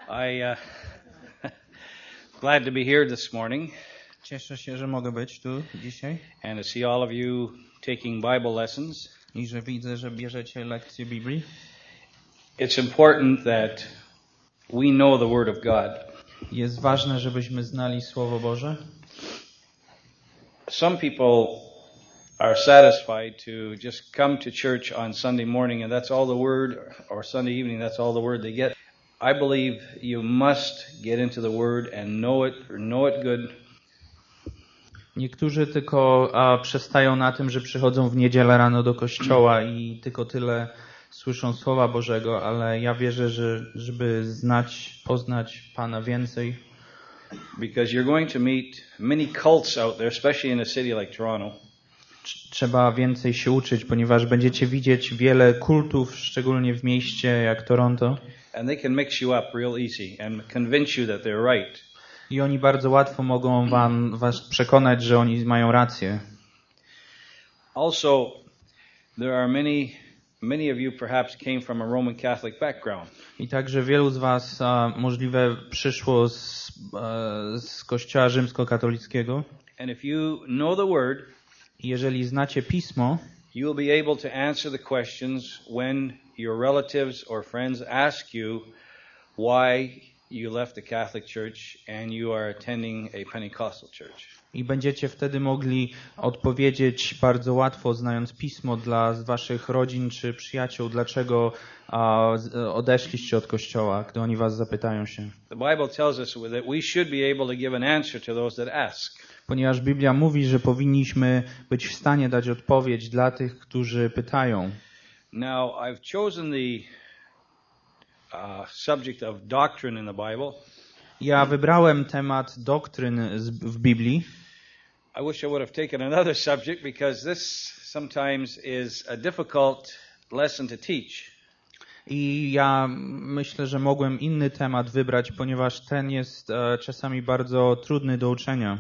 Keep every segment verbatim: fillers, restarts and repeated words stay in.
I uh, glad to be here this morning. Cieszę się, że mogę być tu dzisiaj and to see all of you taking Bible lessons. i że widzę, że bierzecie lekcje Biblii. It's important that we know the Word of God. Jest ważne, żebyśmy znali Słowo Boże. Some people are satisfied to just come to church on Sunday morning and that's all the Word, or Sunday evening, that's all the Word they get. I believe you must get into the Word and know it, or know it good. Niektórzy tylko a, przestają na tym, że przychodzą w niedzielę rano do kościoła i tylko tyle słyszą Słowa Bożego, ale ja wierzę, że żeby znać, poznać Pana więcej. Because you're going to meet many cults out there, especially in a city like Toronto. Trzeba więcej się uczyć, ponieważ będziecie widzieć wiele kultów, szczególnie w mieście jak Toronto. And they can mix you up real easy and convince you that they're right. I oni bardzo łatwo mogą wam, was przekonać, że oni mają rację. Also, there are many, many of you perhaps came from a Roman Catholic background. I także wielu z was a, możliwe przyszło z, a, z kościoła rzymskokatolickiego. And if you know the Word, jeżeli znacie Pismo, you will be able to answer the questions when your relatives or friends ask you why you left the Catholic Church and you are attending a Pentecostal church. I będziecie wtedy mogli odpowiedzieć bardzo łatwo, znając Pismo, dla waszych rodzin czy przyjaciół, dlaczego a, odeszliście od Kościoła, gdy oni was zapytają się. The Bible tells us that we should be able to give an answer to those that ask. Ponieważ Biblia mówi, że powinniśmy być w stanie dać odpowiedź dla tych, którzy pytają. Now, I've chosen the uh, subject of doctrine in the Bible. Ja wybrałem temat doktryn z, w Biblii. I wish I would have taken another subject because this sometimes is a difficult lesson to teach. I ja myślę, że mogłem inny temat wybrać, ponieważ ten jest e, czasami bardzo trudny do uczenia.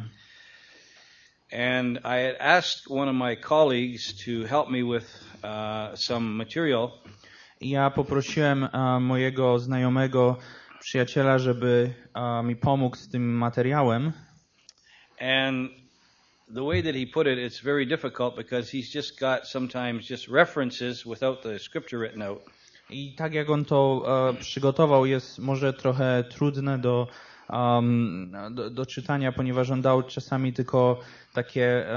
And I had asked one of my colleagues to help me with uh, some material. Ja poprosiłem uh, mojego znajomego przyjaciela, żeby uh, mi pomógł z tym materiałem. And the way that he put it, it's very difficult because he's just got sometimes just references without the scripture written out. I tak jak on to uh, przygotował, jest może trochę trudne do, um, do, do czytania, ponieważ on dał czasami tylko takie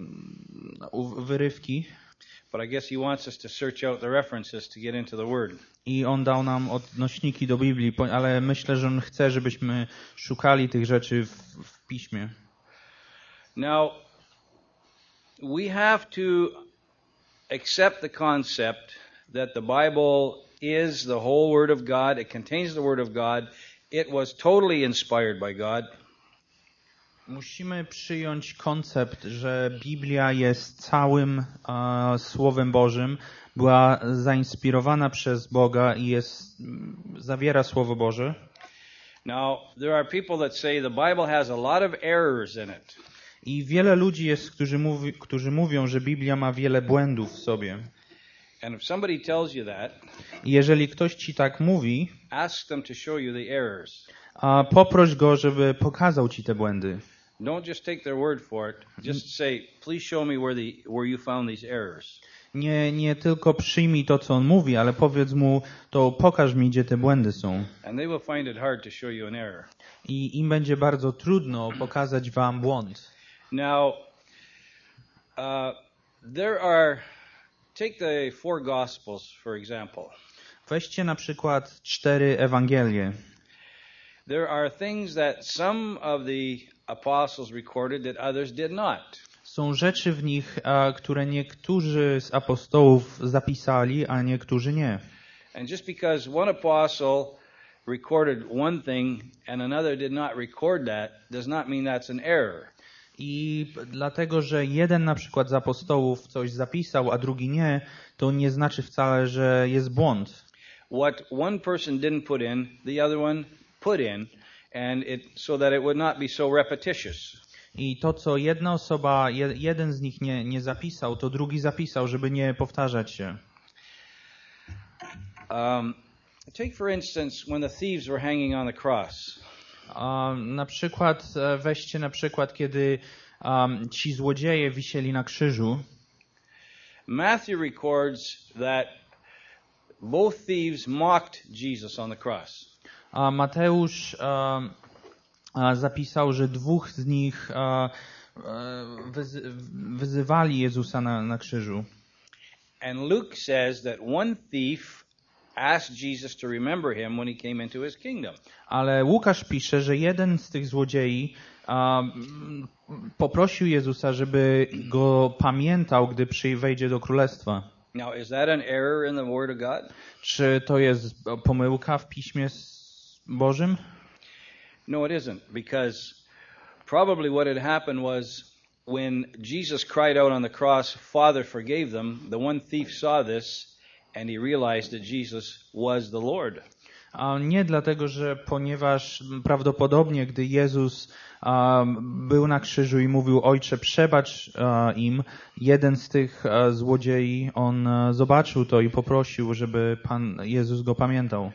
um, wyrywki. But I guess he wants us to search out the references to get into the Word. I on dał nam odnośniki do Biblii, ale myślę, że on chce, żebyśmy szukali tych rzeczy w, w Piśmie. Now, we have to accept the concept that the Bible is the whole Word of God. It contains the Word of God. It was totally inspired by God. Musimy przyjąć koncept, że Biblia jest całym uh, Słowem Bożym, była zainspirowana przez Boga i jest, zawiera Słowo Boże. Now, there are people that say the Bible has a lot of errors in it. I wiele ludzi jest, którzy, mówi, którzy mówią, że Biblia ma wiele błędów w sobie. And if somebody tells you that, I jeżeli ktoś ci tak mówi, ask them to show you the errors. A poproś go, żeby pokazał ci te błędy. Don't just take their word for it. Just say, please show me where the where you found these errors. Nie, nie tylko przyjmij to, co on mówi, ale powiedz mu, to pokaż mi, gdzie te błędy są. And they will find it hard to show you an error. I im będzie bardzo trudno pokazać wam błąd. Now, uh, there are, take the four Gospels, for example. Weźcie na przykład cztery Ewangelie. There are things that some of the apostles recorded that others did not. Są rzeczy w nich, a, które niektórzy z apostołów zapisali, a niektórzy nie. And just because one apostle recorded one thing and another did not record that, does not mean that's an error. I dlatego, że jeden na przykład z apostołów coś zapisał, a drugi nie, to nie znaczy wcale, że jest błąd. What one person didn't put in, the other one put in, and it so that it would not be so repetitious. I to, co jedna osoba, jeden z nich nie, nie zapisał, to drugi zapisał, żeby nie powtarzać się. Um, Take for instance when the thieves were hanging on the cross. Um, na przykład, e, weźcie na przykład, kiedy um, ci złodzieje wisieli na krzyżu. Matthew records that both thieves mocked Jesus on the cross. A Mateusz um, a zapisał, że dwóch z nich a, wyzy, wyzywali Jezusa na, na krzyżu. And Luke says that one thief asked Jesus to remember him when he came into his kingdom. Ale Łukasz pisze, że jeden z tych złodziei um, poprosił Jezusa, żeby go pamiętał, gdy przy, wejdzie do królestwa. Now, is that an error in the Word of God? Czy to jest pomyłka w Piśmie Bożym? No, it isn't, because probably what had happened was when Jesus cried out on the cross, Father, forgave them, the one thief saw this and he realized that Jesus was the Lord. A nie dlatego, że ponieważ prawdopodobnie, gdy Jezus um, był na krzyżu i mówił, Ojcze, przebacz uh, im, jeden z tych uh, złodziei, on uh, zobaczył to i poprosił, żeby Pan Jezus go pamiętał.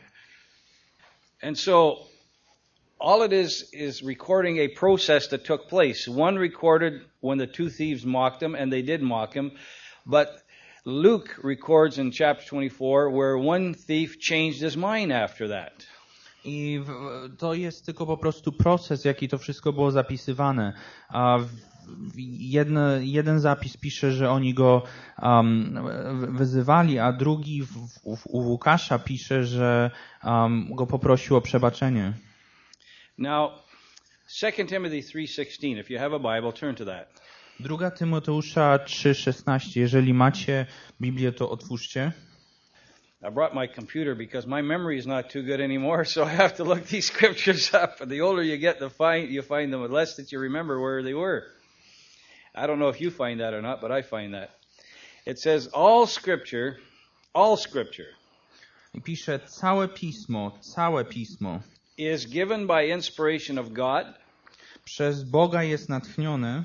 And so all it is is recording a process that took place. One recorded when the two thieves mocked him, and they did mock him, but Luke records in chapter twenty-four where one thief changed his mind after that. I w, to jest tylko po prostu proces, jaki to wszystko było zapisywane. A w, jeden, jeden zapis pisze, że oni go um, wyzywali, a drugi w, w, u Łukasza pisze, że um, go poprosił o przebaczenie. Now, Second Timothy three sixteen, if you have a Bible, turn to that. Druga Tymoteusza trzy szesnaście. Jeżeli macie Biblię, to otwórzcie. I brought my computer because my memory is not too good anymore, so I have to look these scriptures up. And the older you get, the find you find them less that you remember where they were. I don't know if you find that or not, but I find that. It says all scripture, all scripture I pisze całe pismo, całe pismo is given by inspiration of God przez Boga jest natchnione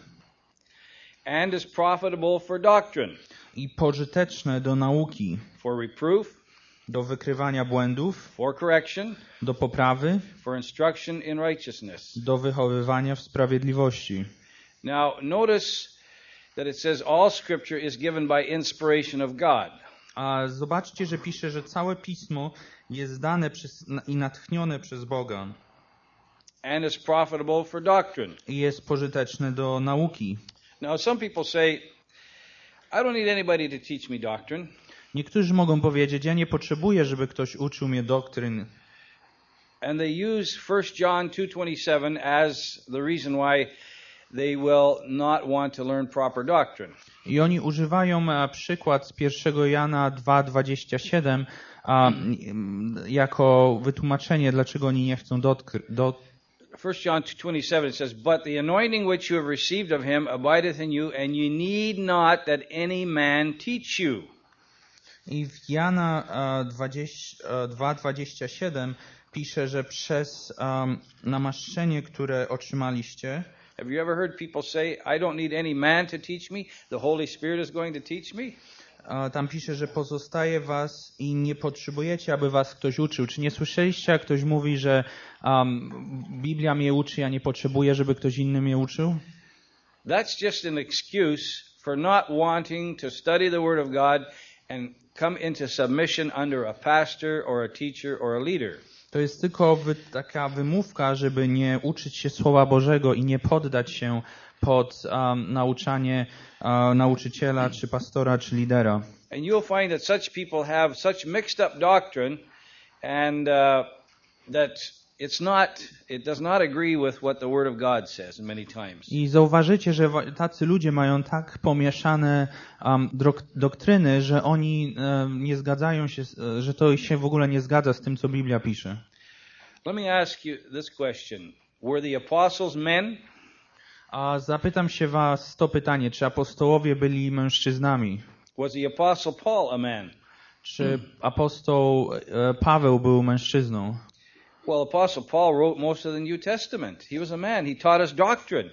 and is profitable for doctrine, i pożyteczne do nauki, for reproof, do wykrywania błędów, for correction, do poprawy, for instruction in righteousness. do wychowywania w sprawiedliwości. Now, notice that it says all scripture is given by inspiration of God. A zobaczcie, że pisze, że całe pismo jest dane przez, i natchnione przez Boga And is profitable for doctrine. i jest pożyteczne do nauki. Now, some people say, I don't need anybody to teach me doctrine. Niektórzy mogą powiedzieć, ja nie potrzebuję, żeby ktoś uczył mnie doktryn. And they use First John two twenty-seven as the reason why they will not want to learn proper doctrine. I oni używają e, przykład z pierwszego Jana dwa dwadzieścia siedem a, jako wytłumaczenie, dlaczego oni nie chcą dotkry, do, First John two twenty-seven it says, But the anointing which you have received of him abideth in you, and you need not that any man teach you. I w Jana dwa dwadzieścia siedem pisze, że przez um, namaszczenie, które otrzymaliście. Have you ever heard people say, I don't need any man to teach me, the Holy Spirit is going to teach me? Tam pisze, że pozostaje was i nie potrzebujecie, aby was ktoś uczył. Czy nie słyszeliście, jak ktoś mówi, że um, Biblia mnie uczy, ja nie potrzebuję, żeby ktoś inny mnie uczył? That's just an excuse for not wanting to study the Word of God and come into submission under a pastor or a teacher or a leader. To jest tylko wy, taka wymówka, żeby nie uczyć się Słowa Bożego i nie poddać się pod um, nauczanie uh, nauczyciela, czy pastora, czy lidera. And you'll find that such people have such mixed up doctrine and uh, that it's not, it does not agree with what the Word of God says many times. I zauważycie, że tacy ludzie mają tak pomieszane um, dok- doktryny, że oni um, nie zgadzają się, że to się w ogóle nie zgadza z tym, co Biblia pisze. Let me ask you this question. Were the apostles men? A zapytam się was to pytanie, czy apostołowie byli mężczyznami? Was the apostle Paul a man? Czy apostoł e, Paweł był mężczyzną? Well, Apostle Paul wrote most of the New Testament. He was a man. He taught us doctrine.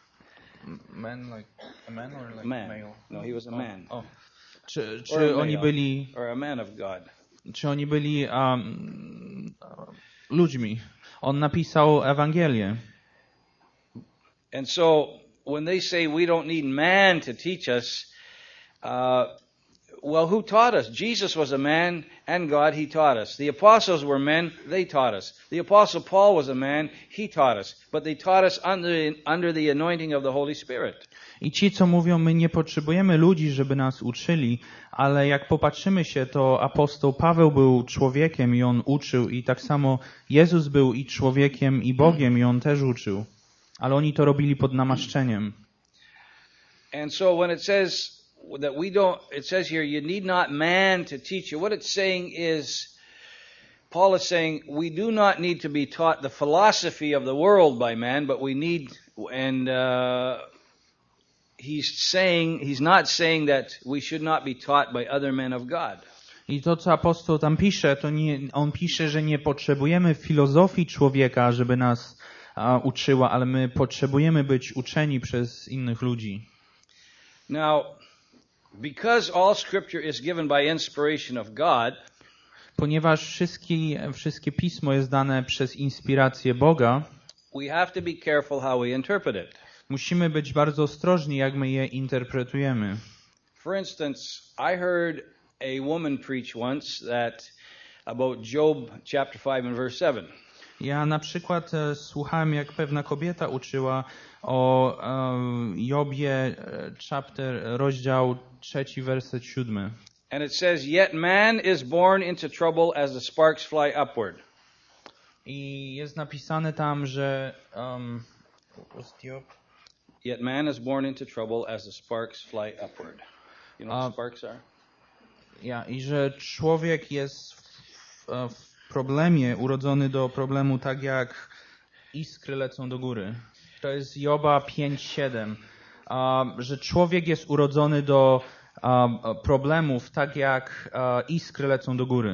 Man like a man or like Man. male? No, he was a man. O. Czy, Or czy a oni male. byli Or a man of God. czy oni byli um, ludźmi. On napisał Ewangelię. And so when they say we don't need man to teach us, uh, well, who taught us? Jesus was a man and God, he taught us. The apostles were men, they taught us. The apostle Paul was a man, he taught us. But they taught us under, under the anointing of the Holy Spirit. I ci, co mówią, my nie potrzebujemy ludzi, żeby nas uczyli, ale jak popatrzymy się, to apostoł Paweł był człowiekiem i on uczył, i tak samo Jezus był i człowiekiem, i Bogiem, i on też uczył. Ale oni to robili pod namaszczeniem. And so when it says that we don't, it says here, you need not man to teach you. What it's saying is, Paul is saying, we do not need to be taught the philosophy of the world by man, but we need, and uh, he's saying, he's not saying that we should not be taught by other men of God. I to, co apostoł tam pisze, to nie, on pisze, że nie potrzebujemy filozofii człowieka, żeby nas a, uczyła, ale my potrzebujemy być uczeni przez innych ludzi. Now, because all scripture is given by inspiration of God, ponieważ wszystkie, wszystkie pismo jest dane przez inspirację Boga, we have to be careful how we interpret it. Musimy być bardzo ostrożni, jak my je interpretujemy. For instance, I heard a woman preach once that about Job chapter five and verse seven. Ja na przykład e, słuchałem, jak pewna kobieta uczyła o e, Jobie, e, chapter, rozdział trzeci, werset siódmy. And it says, yet man is born into trouble as the sparks fly upward. I jest napisane tam, że um, Yet man is born into trouble as the sparks fly upward. You know what sparks are? Ja, i że człowiek jest w, w, w problemie, urodzony do problemu tak jak iskry lecą do góry. To jest Joba pięć siedem. Uh, że człowiek jest urodzony do uh, problemów tak jak uh, iskry lecą do góry.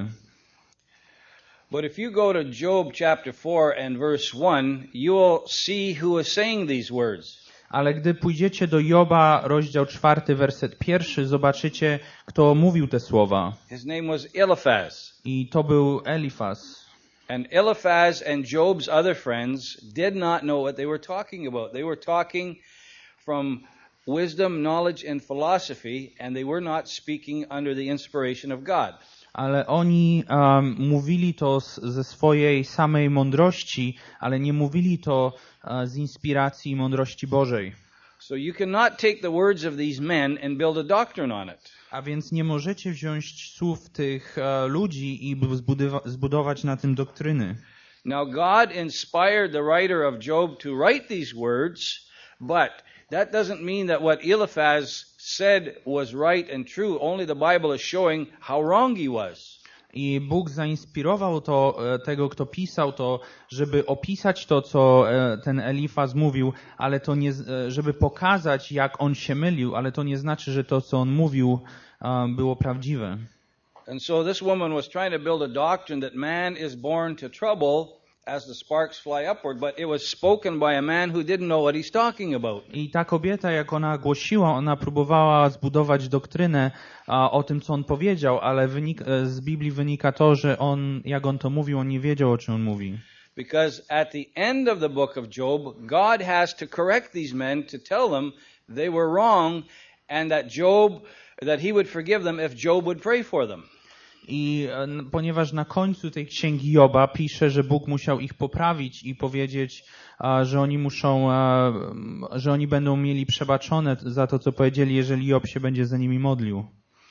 But if you go to Job chapter four and verse one, you will see who is saying these words. Ale gdy pójdziecie do Joba, rozdział czwarty, werset pierwszy, zobaczycie, kto mówił te słowa. His name was Eliphaz. I to był Elifaz. And Eliphaz and Job's other friends did not know what they were talking about. They were talking from wisdom, knowledge, and philosophy, and they were not speaking under the inspiration of God. Ale oni um, mówili to z, ze swojej samej mądrości, ale nie mówili to uh, z inspiracji i mądrości Bożej. So you cannot take the words of these men and build a doctrine on it. A więc nie możecie wziąć słów tych uh, ludzi i zbudowa- zbudować na tym doktryny. Now God inspired the writer of Job to write these words, but that doesn't mean that what Eliphaz said was right and true. Only the Bible is showing how wrong he was. I Bóg zainspirował to, tego, kto pisał to, żeby opisać to, co ten Elifaz mówił, ale to nie, żeby pokazać, jak on się mylił, ale to nie znaczy, że to, co on mówił, było prawdziwe. And so this woman was trying to build a doctrine that man is born to trouble as the sparks fly upward, but it was spoken by a man who didn't know what he's talking about. I ta kobieta, jak ona głosiła, ona próbowała zbudować doktrynę a, o tym, co on powiedział, ale wynik, z Biblii wynika to, że on, jak on to mówił, on nie wiedział, o czym on mówi. Because at the end of the book of Job, God has to correct these men to tell them they were wrong and that Job, that he would forgive them if Job would pray for them. I ponieważ na końcu tej księgi Joba pisze, że Bóg musiał ich poprawić i powiedzieć, że oni muszą, że oni będą mieli przebaczone za to, co powiedzieli, jeżeli Job się będzie za nimi modlił.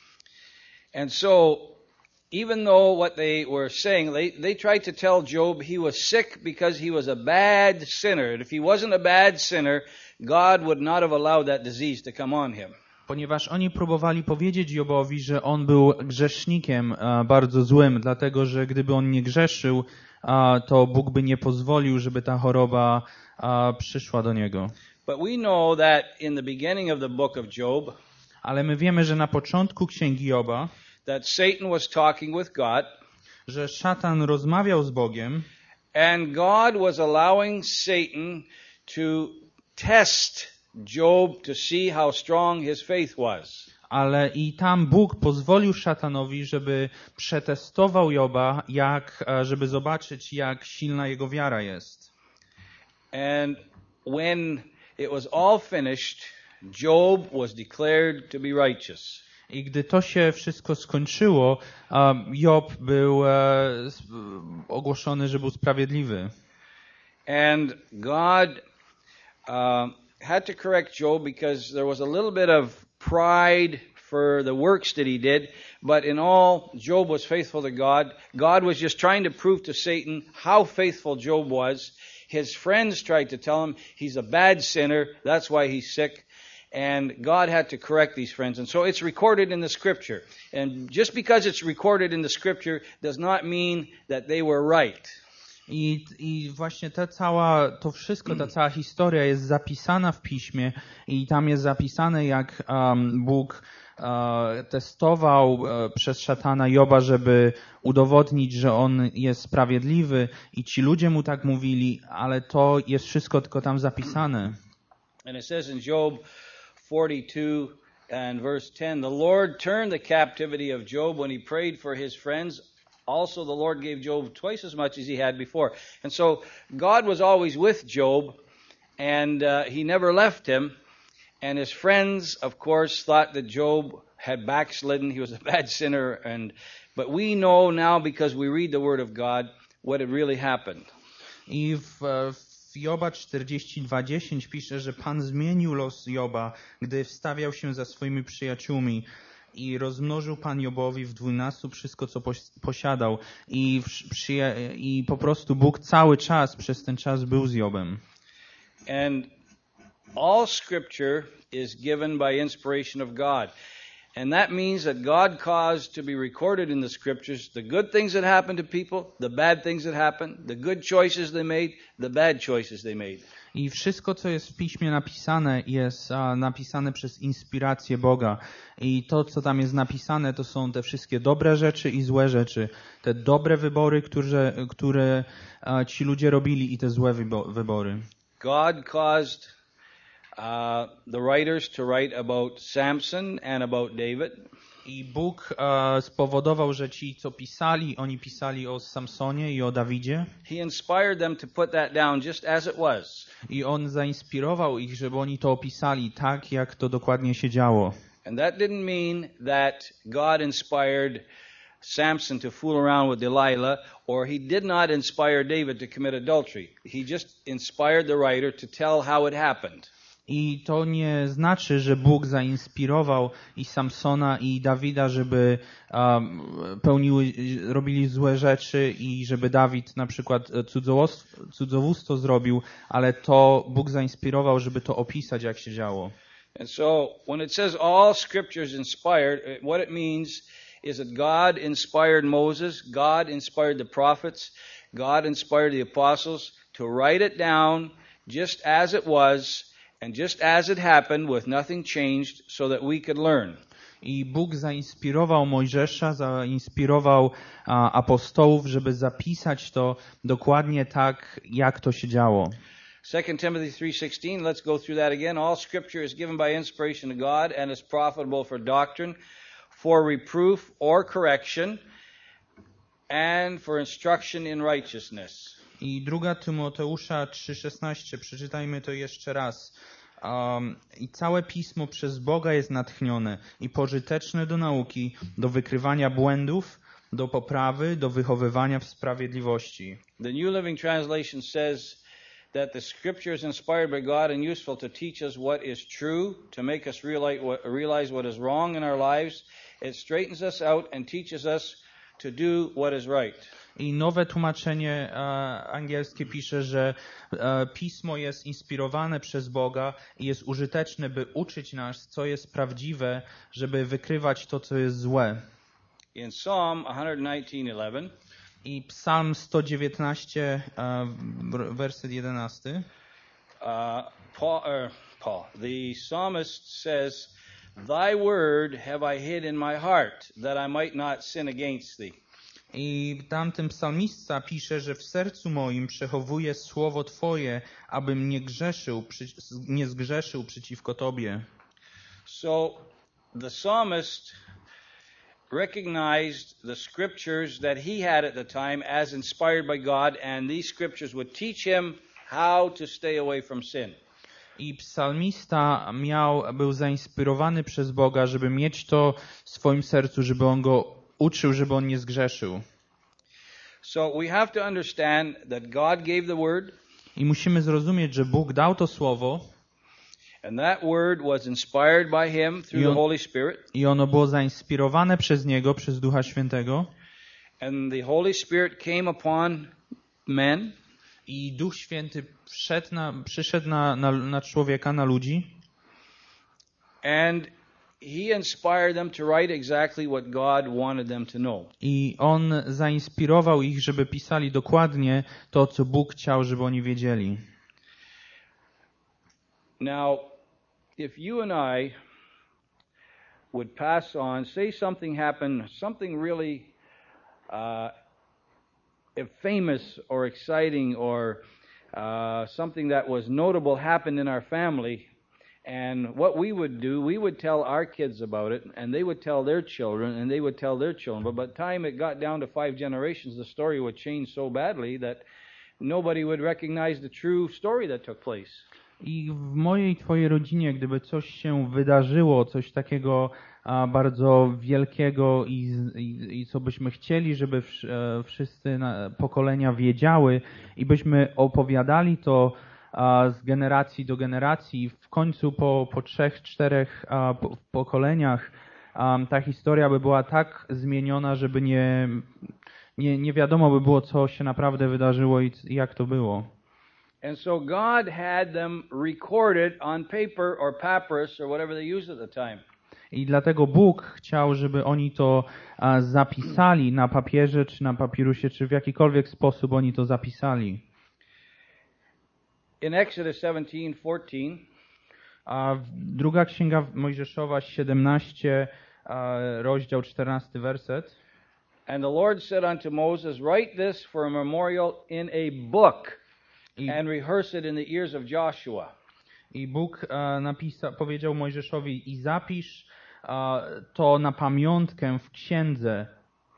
And so, even though what they were saying, they, they tried to tell Job he was sick because he was a bad sinner. And if he wasn't a bad sinner, God would not have allowed that disease to come on him. Ponieważ oni próbowali powiedzieć Jobowi, że on był grzesznikiem bardzo złym, dlatego że gdyby on nie grzeszył, to Bóg by nie pozwolił, żeby ta choroba przyszła do niego. But we know that in the beginning of the book of Job, ale my wiemy, że na początku księgi Joba, that Satan was talking with God, że szatan rozmawiał z Bogiem, and God was allowing Satan to test Job to see how strong his faith was. Ale i tam Bóg pozwolił szatanowi, żeby przetestował Joba, jak, żeby zobaczyć, jak silna jego wiara jest. And when it was all finished, Job was declared to be righteous. I gdy to się wszystko skończyło, Job był ogłoszony, że był sprawiedliwy. And God uh, had to correct Job because there was a little bit of pride for the works that he did, but in all, Job was faithful to God. God was just trying to prove to Satan how faithful Job was. His friends tried to tell him he's a bad sinner, that's why he's sick. And God had to correct these friends. And so it's recorded in the scripture. And just because it's recorded in the scripture does not mean that they were right. I, I właśnie ta cała, to wszystko, ta cała historia jest zapisana w Piśmie i tam jest zapisane, jak um, Bóg uh, testował uh, przez szatana Joba, żeby udowodnić, że on jest sprawiedliwy i ci ludzie mu tak mówili, ale to jest wszystko tylko tam zapisane. And it says in Job forty-two and verse ten, the Lord turned the captivity of Job when he prayed for his friends. Also, the Lord gave Job twice as much as he had before. And so, God was always with Job, and uh, he never left him. And his friends, of course, thought that Job had backslidden. He was a bad sinner. And but we know now, because we read the Word of God, what had really happened. I w, w Joba czterdzieści dwa dziesięć pisze, że Pan zmienił los Joba, gdy wstawiał się za swoimi przyjaciółmi. I rozmnożył Pan Jobowi w dwunastu wszystko, co posiadał. I, w, I po prostu Bóg cały czas, przez ten czas był z Jobem. And all scripture is given by inspiration of God. And that means that God caused to be recorded in the scriptures the good things that happened to people, the bad things that happened, the good choices they made, the bad choices they made. I wszystko, co jest w Piśmie napisane, jest a, napisane przez inspirację Boga. I to, co tam jest napisane, to są te wszystkie dobre rzeczy i złe rzeczy. Te dobre wybory, które, które a, ci ludzie robili, i te złe wybo- wybory. God caused uh, the writers to write about Samson and about David. I Bóg uh, spowodował, że ci, co pisali, oni pisali o Samsonie i o Dawidzie. He inspired them to put that down just as it was. I on zainspirował ich, żeby oni to opisali tak, jak to dokładnie się działo. And that didn't mean that God inspired Samson to fool around with Delilah, or he did not inspire David to commit adultery. He just inspired the writer to tell how it happened. I to nie znaczy, że Bóg zainspirował i Samsona, i Dawida, żeby um, pełniły, robili złe rzeczy i żeby Dawid na przykład cudzołóstwo zrobił, ale to Bóg zainspirował, żeby to opisać, jak się działo. And so, when it says all scripture is inspired, what it means is that God inspired Moses, God inspired the prophets, God inspired the apostles to write it down just as it was, and just as it happened, with nothing changed, so that we could learn. I Bóg zainspirował Mojżesza, zainspirował a, apostołów, żeby zapisać to dokładnie tak, jak to się działo. Second Timothy three sixteen, let's go through that again. All scripture is given by inspiration of God and is profitable for doctrine, for reproof or correction, and for instruction in righteousness. I druga Tymoteusza trzy szesnaście, przeczytajmy to jeszcze raz. Um, I całe Pismo przez Boga jest natchnione i pożyteczne do nauki, do wykrywania błędów, do poprawy, do wychowywania w sprawiedliwości. The New Living Translation says that the scripture is inspired by God and useful to teach us what is true, to make us realize what, realize what is wrong in our lives. It straightens us out and teaches us to do what is right. I nowe tłumaczenie e, angielskie pisze, że e, Pismo jest inspirowane przez Boga i jest użyteczne, by uczyć nas, co jest prawdziwe, żeby wykrywać to, co jest złe. In Psalm one nineteen eleven, I Psalm sto dziewiętnaście, e, werset jedenasty. Uh, Paul, uh, Paul, the psalmist says, "Thy word have I hid in my heart, that I might not sin against thee." I tamten psalmista pisze, że w sercu moim przechowuję słowo Twoje, abym nie grzeszył, nie zgrzeszył przeciwko Tobie. So the psalmist recognized the scriptures that he had at the time as inspired by God, and these scriptures would teach him how to stay away from sin. I psalmista miał, był zainspirowany przez Boga, żeby mieć to w swoim sercu, żeby on go uczył, żeby on nie zgrzeszył. So we have to understand that God gave the word. I musimy zrozumieć, że Bóg dał to słowo. And that word was inspired by him through I on, the Holy Spirit. I ono było zainspirowane przez Niego, przez Ducha Świętego. And the Holy Spirit came upon men. I Duch Święty przyszedł na, przyszedł na, na, na człowieka, na ludzi. And he inspired them to write exactly what God wanted them to know. I on zainspirował ich, żeby pisali dokładnie to, co Bóg chciał, żeby oni wiedzieli. Now, if you and I would pass on, say something happened, something really uh, famous or exciting or uh, something that was notable happened in our family, and what we would do, we would tell our kids about it, and they would tell their children, and they would tell their children. But by the time it got down to five generations, the story would change so badly that nobody would recognize the true story that took place. I w mojej, twojej rodzinie, gdyby coś się wydarzyło, coś takiego a, bardzo wielkiego i, i, i co byśmy chcieli, żeby w, e, wszyscy na, pokolenia wiedziały i byśmy opowiadali to a, z generacji do generacji, w końcu po, po trzech, czterech a, po, pokoleniach a, ta historia by była tak zmieniona, żeby nie, nie, nie wiadomo by było, co się naprawdę wydarzyło i jak to było. And so God had them recorded on paper or papyrus or whatever they used at the time. I dlatego Bóg chciał, żeby oni to a, zapisali na papierze, czy na papirusie, czy w jakikolwiek sposób oni to zapisali. In Exodus seventeen fourteen, a druga księga Mojżeszowa siedemnaście, a, rozdział czternasty werset. And the Lord said unto Moses, write this for a memorial in a book and rehearse it in the ears of Joshua. I Bóg e, napisa, powiedział Mojżeszowi, i zapisz e, to na pamiątkę w księdze.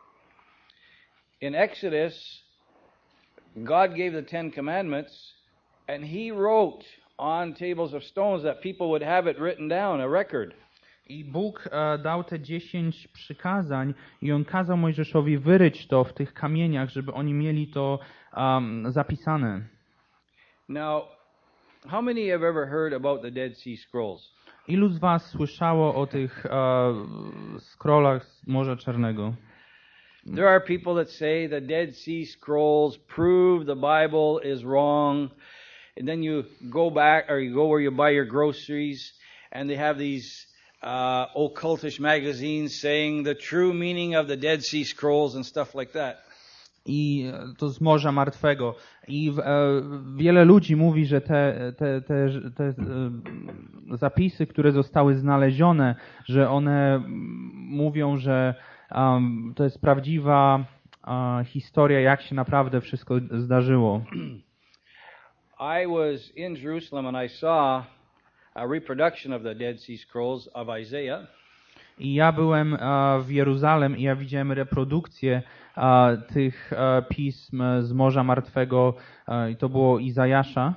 In Exodus, God gave the Ten Commandments, and He wrote on tables of stones that people would have it written down, a record. I Bóg e, dał te dziesięć przykazań i On kazał Mojżeszowi wyryć to w tych kamieniach, żeby oni mieli to um, zapisane. Now, how many have ever heard about the Dead Sea Scrolls? Ilu z was słyszało o tych uh, scrollach z Morza Czarnego? There are people that say the Dead Sea Scrolls prove the Bible is wrong, and then you go back or you go where you buy your groceries, and they have these uh, occultish magazines saying the true meaning of the Dead Sea Scrolls and stuff like that. I to z Morza Martwego. I e, wiele ludzi mówi, że te, te, te, te e, zapisy, które zostały znalezione, że one mówią, że um, to jest prawdziwa uh, historia, jak się naprawdę wszystko zdarzyło. I was in Jerusalem and I saw a reproduction of the Dead Sea Scrolls of Isaiah. I ja byłem uh, w Jeruzalem i ja widziałem reprodukcję uh, tych uh, pism z Morza Martwego uh, i to było Izajasza.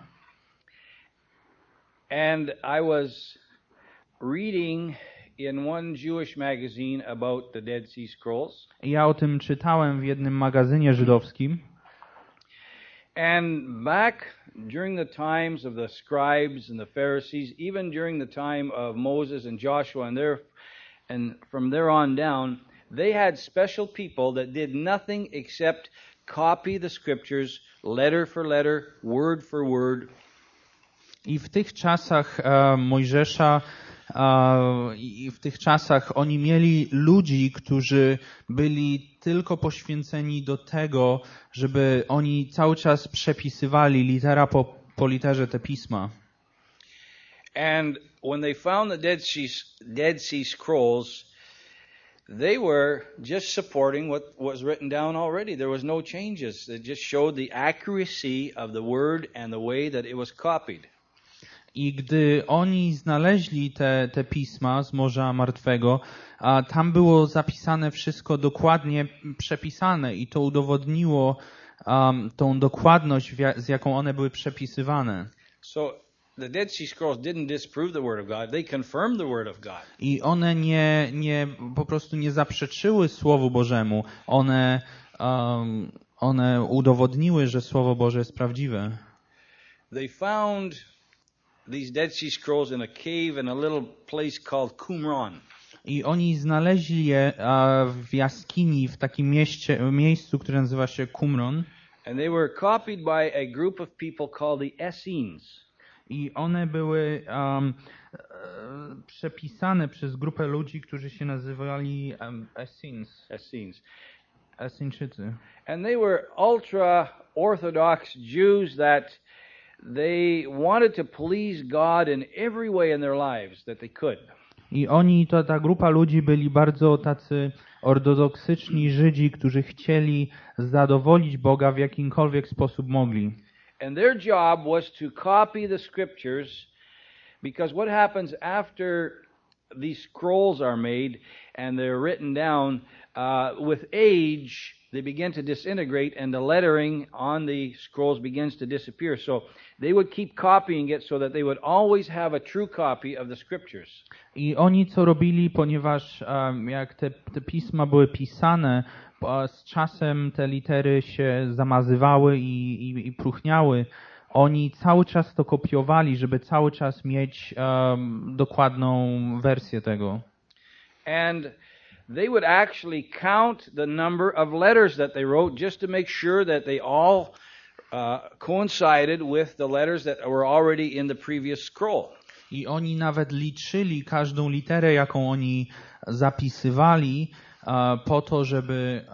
And I was reading in one Jewish magazine about the Dead Sea Scrolls. I ja o tym czytałem w jednym magazynie żydowskim. And back during the times of the scribes and the Pharisees, even during the time of Moses and Joshua and their and from there on down, they had special people that did nothing except copy the scriptures letter for letter, word for word. I w tych czasach e, Mojżesza e, i w tych czasach oni mieli ludzi, którzy byli tylko poświęceni do tego, żeby oni cały czas przepisywali litera po, po literze te pisma. And when they found the Dead Sea, Dead Sea Scrolls, they were just supporting what was written down already. There was no changes. It just showed the accuracy of the word and the way that it was copied. I gdy oni znaleźli te, te pisma z Morza Martwego, a tam było zapisane wszystko dokładnie przepisane i to udowodniło um, tą dokładność, z jaką one były przepisywane. So the Dead Sea Scrolls didn't disprove the Word of God. They confirmed the Word of God. I one nie, nie po prostu nie zaprzeczyły Słowu Bożemu. One, um, one udowodniły, że Słowo Boże jest prawdziwe. They found these Dead Sea Scrolls in a cave in a little place called Qumran. I oni znaleźli je w jaskini, w takim mieście, miejscu, które nazywa się Qumran. And they were copied by a group of people called the Essenes. I one były um, przepisane przez grupę ludzi, którzy się nazywali um, Essenes. Essenes. Esseńczycy. And they were ultra-Orthodox Jews that they wanted to please God in every way in their lives that they could. I oni, to ta grupa ludzi byli bardzo tacy ortodoksyczni Żydzi, którzy chcieli zadowolić Boga w jakimkolwiek sposób mogli. And their job was to copy the scriptures, because what happens after these scrolls are made and they're written down, uh, with age they begin to disintegrate and the lettering on the scrolls begins to disappear. So they would keep copying it so that they would always have a true copy of the scriptures. I oni co robili, ponieważ um, jak te, te pisma były pisane, z czasem te litery się zamazywały i, i, i próchniały. Oni cały czas to kopiowali, żeby cały czas mieć um, dokładną wersję tego. And they would actually count the number of letters that they wrote just to make sure that they all uh, coincided with the letters that were already in the previous scroll. I oni nawet liczyli każdą literę, jaką oni zapisywali, po to, żeby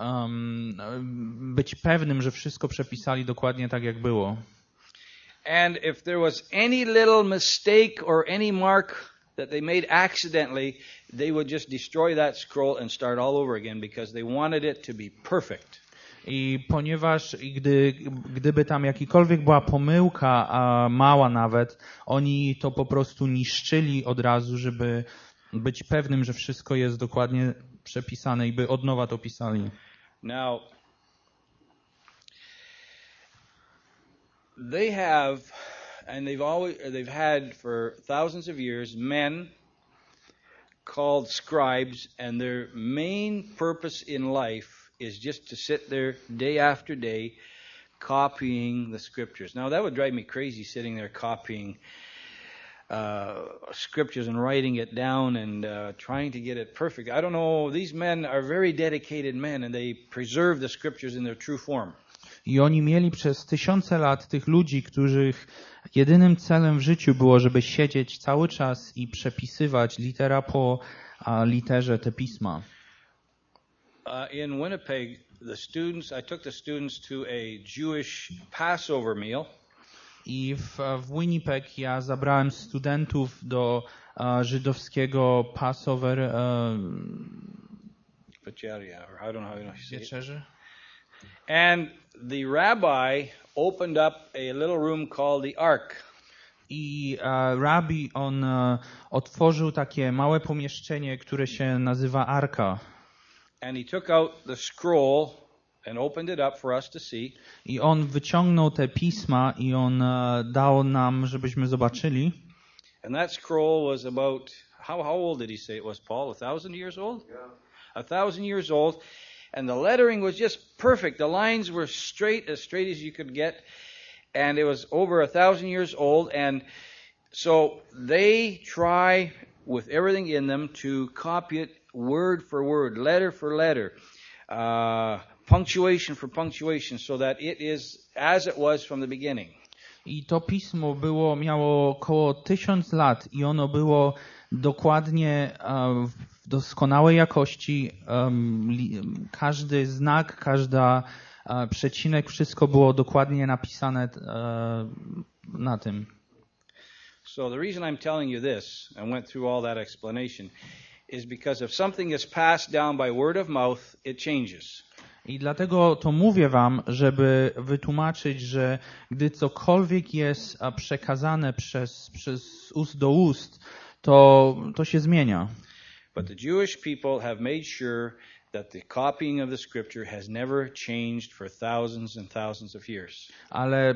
um, być pewnym, że wszystko przepisali dokładnie tak, jak było. And if there was any little mistake or any mark that they made accidentally, they would just destroy that scroll and start all over again because they wanted it to be perfect. I ponieważ gdy, gdyby tam jakikolwiek była pomyłka, a mała nawet, oni to po prostu niszczyli od razu, żeby być pewnym, że wszystko jest dokładnie przepisane i by od nowa to pisali. Now, they have, and they've always, they've had for thousands of years, men called scribes, and their main purpose in life is just to sit there day after day copying the scriptures. Now, that would drive me crazy sitting there copying Uh, scriptures and writing it down and uh, trying to get it perfect. I don't know, these men are very dedicated men and they preserve the scriptures in their true form. I oni mieli przez tysiące lat tych ludzi, których jedynym celem w życiu było, żeby siedzieć cały czas i przepisywać litera po a, literze te pisma. Uh, in Winnipeg, the students, I took the students to a Jewish Passover meal. I w, w Winnipeg ja zabrałem studentów do uh, żydowskiego Passover uh, wieczerzy. And the rabbi opened up a little room called the Ark. I uh, rabbi on uh, otworzył takie małe pomieszczenie, które się nazywa Arka. And he took out the scroll and opened it up for us to see. I on wyciągnął te pisma i on uh, dał nam, żebyśmy zobaczyli. And that scroll was about, how, how old did he say it was, Paul? A thousand years old? Yeah. A thousand years old. And the lettering was just perfect. The lines were straight, as straight as you could get. And it was over a thousand years old. And so they try with everything in them to copy it word for word, letter for letter. Uh, punctuation for punctuation, so that it is as it was from the beginning. I to pismo było, miało około tysiąc lat i ono było dokładnie uh, w doskonałej jakości. Um, li, każdy znak, każda uh, przecinek, wszystko było dokładnie napisane uh, na tym. So the reason I'm telling you this, and went through all that explanation, is because if something is passed down by word of mouth, it changes. I dlatego to mówię wam, żeby wytłumaczyć, że gdy cokolwiek jest przekazane przez, przez ust do ust, to, to się zmienia. But the Jewish people have made sure that the copying of the scripture has never changed for thousands and thousands of years. Ale e,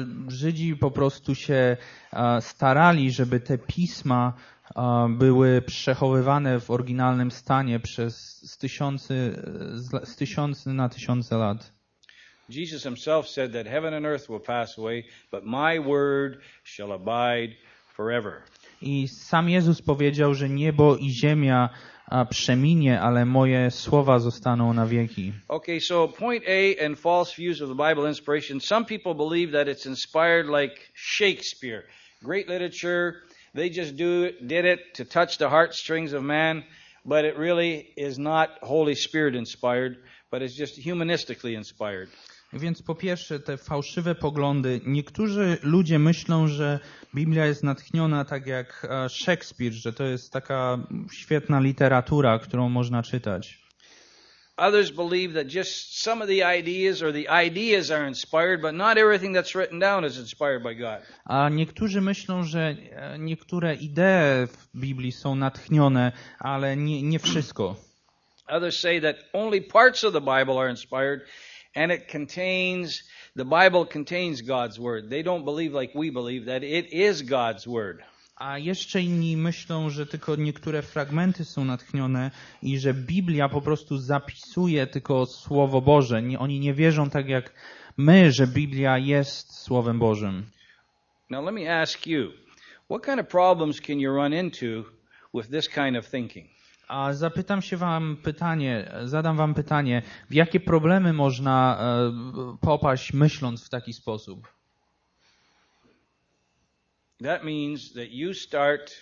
Żydzi po prostu się e, starali, żeby te pisma e, były przechowywane w oryginalnym stanie przez z tysiący, z, z tysiący na tysiące lat. Jesus himself said that heaven and earth will pass away, but my word shall abide forever. I sam Jezus powiedział, że niebo i ziemia a, przeminie, ale moje słowa zostaną na wieki. Okay, so point A and false views of the Bible inspiration. Some people believe that it's inspired like Shakespeare. Great literature. They just do did it to touch the heartstrings of man, but it really is not Holy Spirit inspired, but it's just humanistically inspired. Więc po pierwsze te fałszywe poglądy. Niektórzy ludzie myślą, że Biblia jest natchniona tak jak Szekspir, że to jest taka świetna literatura, którą można czytać. Others believe that just some of the ideas or the ideas are inspired, but not everything that's written down is inspired by God. A niektórzy myślą, że niektóre idee w Biblii są natchnione, ale nie, nie wszystko. Others say that only parts of the Bible are inspired. And it contains, the Bible contains God's Word. They don't believe like we believe that it is God's Word. A jeszcze inni myślą, że tylko niektóre fragmenty są natchnione i że Biblia po prostu zapisuje tylko Słowo Boże. Nie, oni nie wierzą tak jak my, że Biblia jest Słowem Bożym. Now let me ask you, what kind of problems can you run into with this kind of thinking? A zapytam się wam pytanie, zadam wam pytanie, w jakie problemy można e, popaść myśląc w taki sposób? That means that you start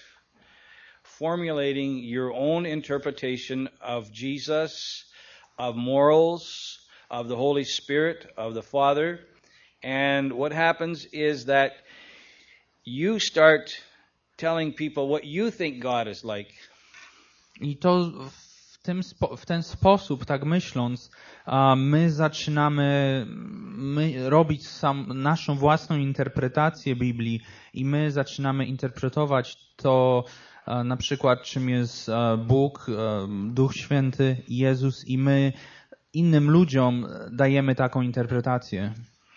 formulating your own interpretation of Jesus, of morals, of the Holy Spirit, of the Father, and what happens is that you start telling people what you think God is like. I to w, tym spo, w ten sposób, tak myśląc, my zaczynamy my robić sam, naszą własną interpretację Biblii i my zaczynamy interpretować to, na przykład czym jest Bóg, Duch Święty, Jezus i my innym ludziom dajemy taką interpretację.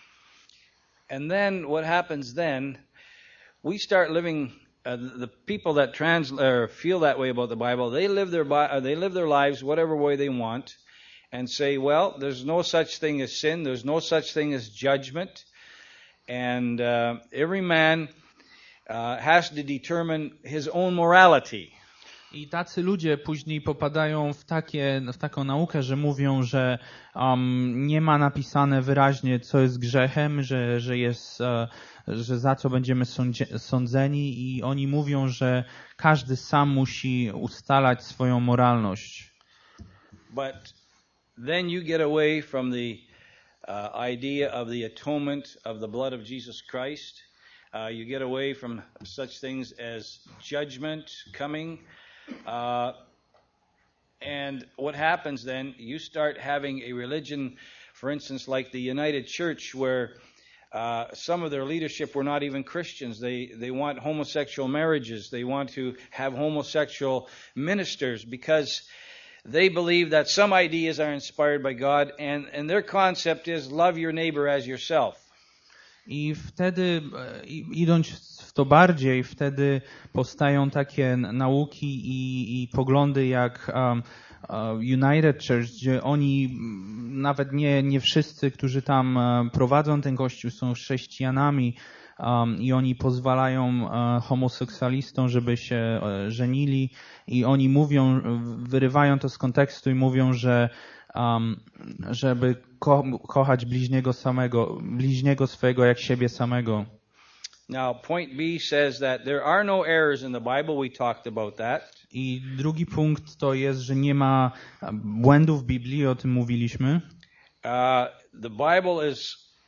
And then what happens then, we start living Uh, the people that trans or feel that way about the Bible, they live their uh, they live their lives whatever way they want, and say, well, there's no such thing as sin, there's no such thing as judgment, and uh, every man uh, has to determine his own morality. I tacy ludzie później popadają w, takie, w taką naukę, że mówią, że um, nie ma napisane wyraźnie, co jest grzechem, że, że, jest, uh, że za co będziemy sądzie, sądzeni i oni mówią, że każdy sam musi ustalać swoją moralność. But then you get away from the uh, idea of the atonement of the blood of Jesus Christ. Uh, you get away from such things as judgment coming. Uh, and what happens then, you start having a religion, for instance, like the United Church, where uh, some of their leadership were not even Christians. They they want homosexual marriages. They want to have homosexual ministers because they believe that some ideas are inspired by God, and, and their concept is love your neighbor as yourself. I wtedy, idąc w to bardziej, wtedy powstają takie nauki i, i poglądy jak um, United Church, gdzie oni, nawet nie, nie wszyscy, którzy tam prowadzą ten kościół, są chrześcijanami um, i oni pozwalają um, homoseksualistom, żeby się um, żenili i oni mówią, wyrywają to z kontekstu i mówią, że um, żeby ko- kochać bliźniego samego, bliźniego swojego jak siebie samego. Now, point B says that there are no errors in the Bible. We talked about that. I drugi punkt to jest, że nie ma błędów w Biblii, o tym mówiliśmy. Uh, the Bible is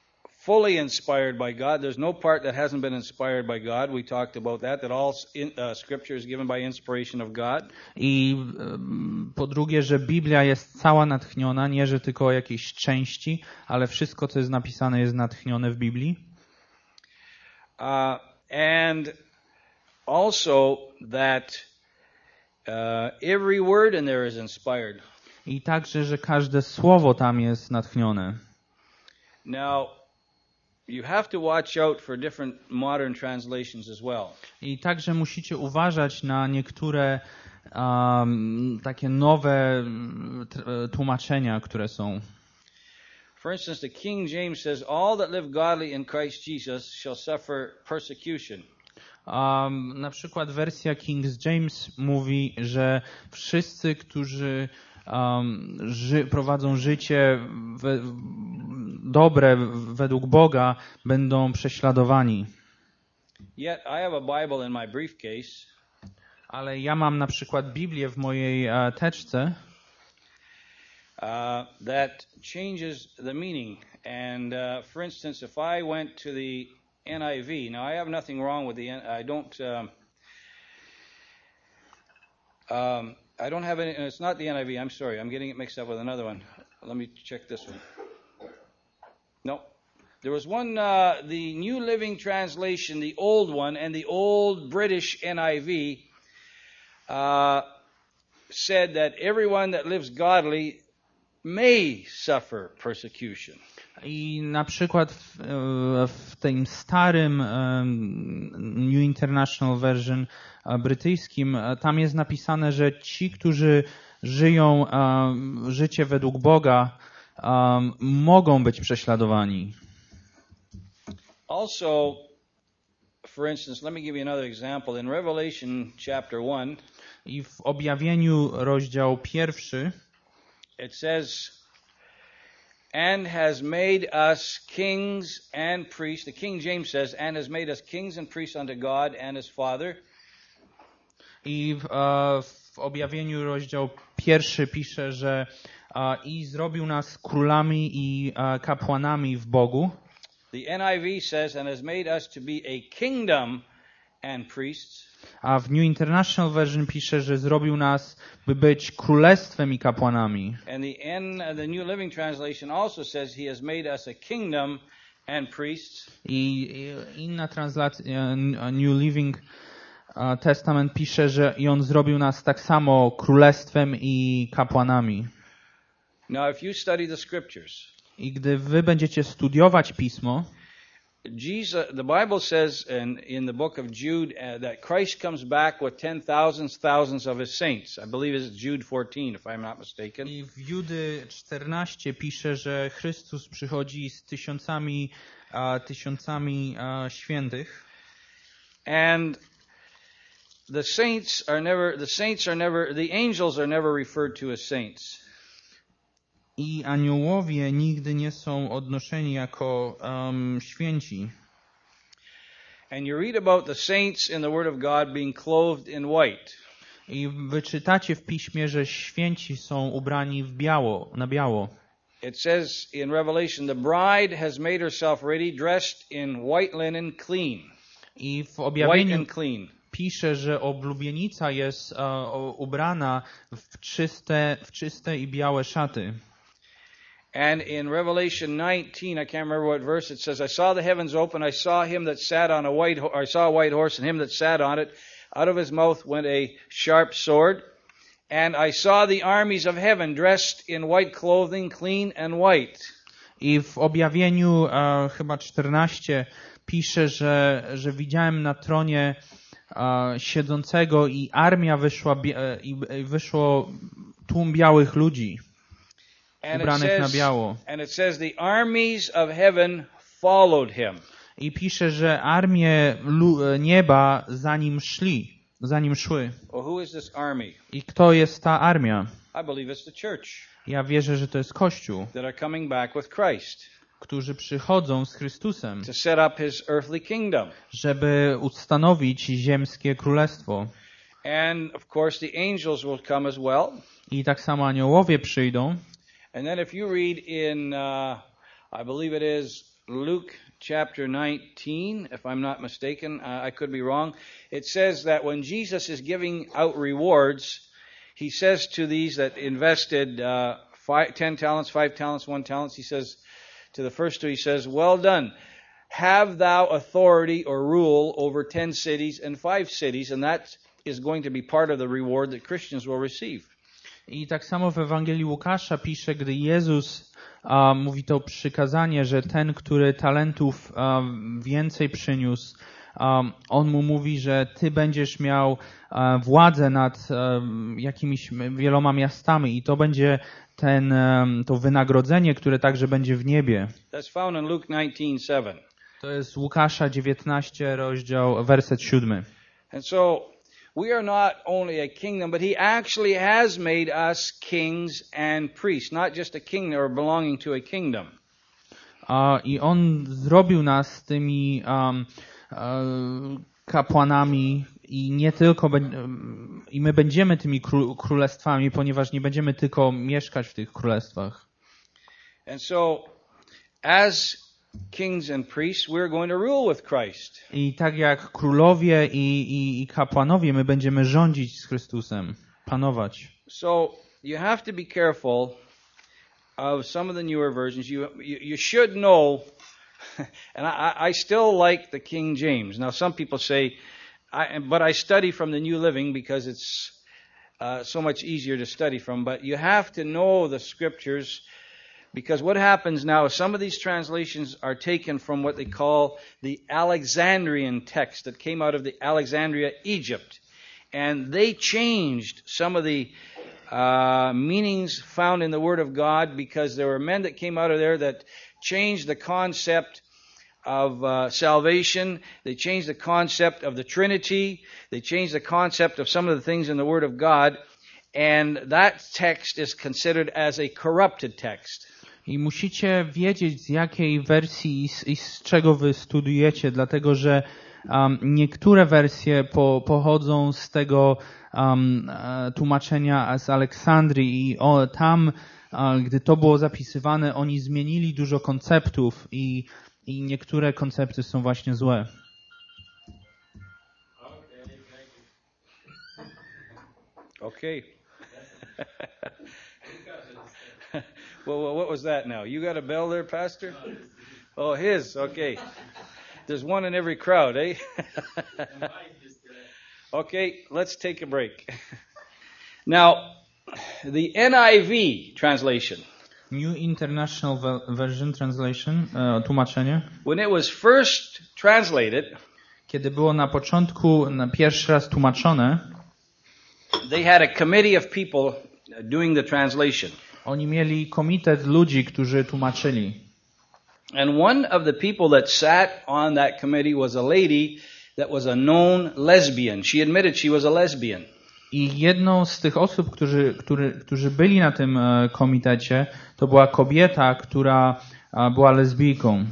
fully inspired by God. There's no part that hasn't been inspired by God. We talked about that, that all in, uh, scripture is given by inspiration of God. I um, po drugie, że Biblia jest cała natchniona, nie że tylko jakieś części, ale wszystko, co jest napisane, jest natchnione w Biblii. Uh, and also that uh, every word in there is inspired. I także, że każde słowo tam jest natchnione. Now, you have to watch out for different modern translations as well. I także musicie uważać na niektóre um, takie nowe tłumaczenia, które są. For instance, the King James says, all that live godly in Christ Jesus shall suffer persecution. Um, na przykład wersja King James mówi, że wszyscy, którzy um, ży, prowadzą życie we, dobre według Boga, będą prześladowani. Yet I have a Bible in my briefcase. Ale ja mam na przykład Biblię w mojej uh, teczce, uh, that changes the meaning. And uh, for instance, if I went to the N I V, now I have nothing wrong with the, I don't, um, um, I don't have any, it's not the N I V, I'm sorry, I'm getting it mixed up with another one. Let me check this one. No. There was one, uh, the New Living Translation, the old one, and the old British N I V uh, said that everyone that lives godly may suffer persecution. I na przykład w, w tym starym New International Version brytyjskim tam jest napisane, że ci, którzy żyją życie według Boga, mogą być prześladowani. Also, for instance, let me give you another example. In Revelation chapter one, i w Objawieniu rozdział pierwszy, it says, and has made us kings and priests. The King James says, and has made us kings and priests unto God and His Father. I w, w Objawieniu rozdział pierwszy pisze, że i zrobił nas królami i kapłanami w Bogu. The N I V says, and has made us to be a kingdom and priests. A w New International Version pisze, że zrobił nas, by być królestwem i kapłanami. And the N, the New Living Translation also says He has made us a kingdom and priests. I inna translacja, New Living Testament pisze, że i on zrobił nas tak samo królestwem i kapłanami. Now, if you study the scriptures, i gdy wy będziecie studiować Pismo, Jesus, the Bible says in, in the book of Jude uh, that Christ comes back with ten thousands, thousands of His saints. I believe it's Jude fourteen, if I'm not mistaken. I w Judy czternaście pisze, że Chrystus przychodzi z tysiącami, a, tysiącami a, świętych. And the saints are never, the saints are never, the angels are never referred to as saints. I aniołowie nigdy nie są odnoszeni jako um, święci. And you read about the saints in the Word of God being clothed in white. I wyczytacie w Piśmie, że święci są ubrani w biało, na biało. It says in Revelation, the bride has made herself ready, dressed in white linen, clean. I w White Objawieniu and clean. pisze, że oblubienica jest uh, ubrana w czyste, w czyste i białe szaty. And in Revelation nineteen, I can't remember what verse it says, I saw the heavens open, I saw him that sat on a white, ho- I saw a white horse, and him that sat on it. Out of his mouth went a sharp sword. And I saw the armies of heaven dressed in white clothing, clean and white. I w Objawieniu uh, chyba czternaście pisze, że, że widziałem na tronie uh, siedzącego i armia wyszła, bie- i wyszło tłum białych ludzi. And it, ubranych na says, biało. and it says the armies of heaven followed him. I pisze, że armie lu- nieba za nim szli, za nim szły. Well, who is this army? I kto jest ta armia? I believe it's the church Ja wierzę, że to jest Kościół, that are coming back with Christ którzy przychodzą z Chrystusem, to set up His earthly kingdom. żeby ustanowić ziemskie królestwo. And of course the angels will come as well. I tak samo aniołowie przyjdą. And then if you read in uh, I believe it is Luke chapter nineteen, if I'm not mistaken. Uh, I could be wrong. It says that when Jesus is giving out rewards, he says to these that invested uh, five, ten talents, five talents, one talent, he says to the first two, he says, "Well done. Have thou authority or rule over ten cities and five cities," and that is going to be part of the reward that Christians will receive. I tak samo w Ewangelii Łukasza pisze, gdy Jezus a, mówi to przykazanie, że ten, który talentów a, więcej przyniósł, a, on mu mówi, że ty będziesz miał a, władzę nad a, jakimiś wieloma miastami i to będzie ten, a, to wynagrodzenie, które także będzie w niebie. That's found in Luke nineteen seven. To jest Łukasza dziewiętnaście, rozdział, werset siódmy. And so we are not only a kingdom, but he actually has made us kings and priests, not just a kingdom or belonging to a kingdom. Uh, I on zrobił nas tymi um, uh, kapłanami i nie tylko um, i my będziemy tymi kró- królestwami, ponieważ nie będziemy tylko mieszkać w tych królestwach. And so as kings and priests, we're going to rule with Christ. I tak jak królowie i, i, i kapłanowie, my będziemy rządzić z Chrystusem, panować. So you have to be careful of some of the newer versions. You you, you should know, and I, I still like the King James. Now some people say, I, but I study from the New Living because it's uh, so much easier to study from. But you have to know the scriptures. Because what happens now is some of these translations are taken from what they call the Alexandrian text that came out of the Alexandria, Egypt. And they changed some of the uh, meanings found in the Word of God because there were men that came out of there that changed the concept of uh, salvation. They changed the concept of the Trinity. They changed the concept of some of the things in the Word of God. And that text is considered as a corrupted text. I musicie wiedzieć, z jakiej wersji i z, i z czego wy studujecie, dlatego że um, niektóre wersje po, pochodzą z tego um, tłumaczenia z Aleksandrii i o, tam, um, gdy to było zapisywane, oni zmienili dużo konceptów i, i niektóre koncepty są właśnie złe. Okay. Well, well, what was that now? You got a bell there, Pastor? Oh, his. Okay. There's one in every crowd, eh? Okay, let's take a break. Now, the N I V translation. New International Version Translation, uh, tłumaczenie. When it was first translated, kiedy było na początku, na pierwszy raz tłumaczone, they had a committee of people doing the translation. Oni mieli komitet ludzi, którzy tłumaczyli. And one of the people that sat on that committee was a lady that was a known lesbian. She admitted she was a lesbian. I jedną z tych osób, którzy, którzy, którzy byli na tym komitecie, to była kobieta, która była lesbijką.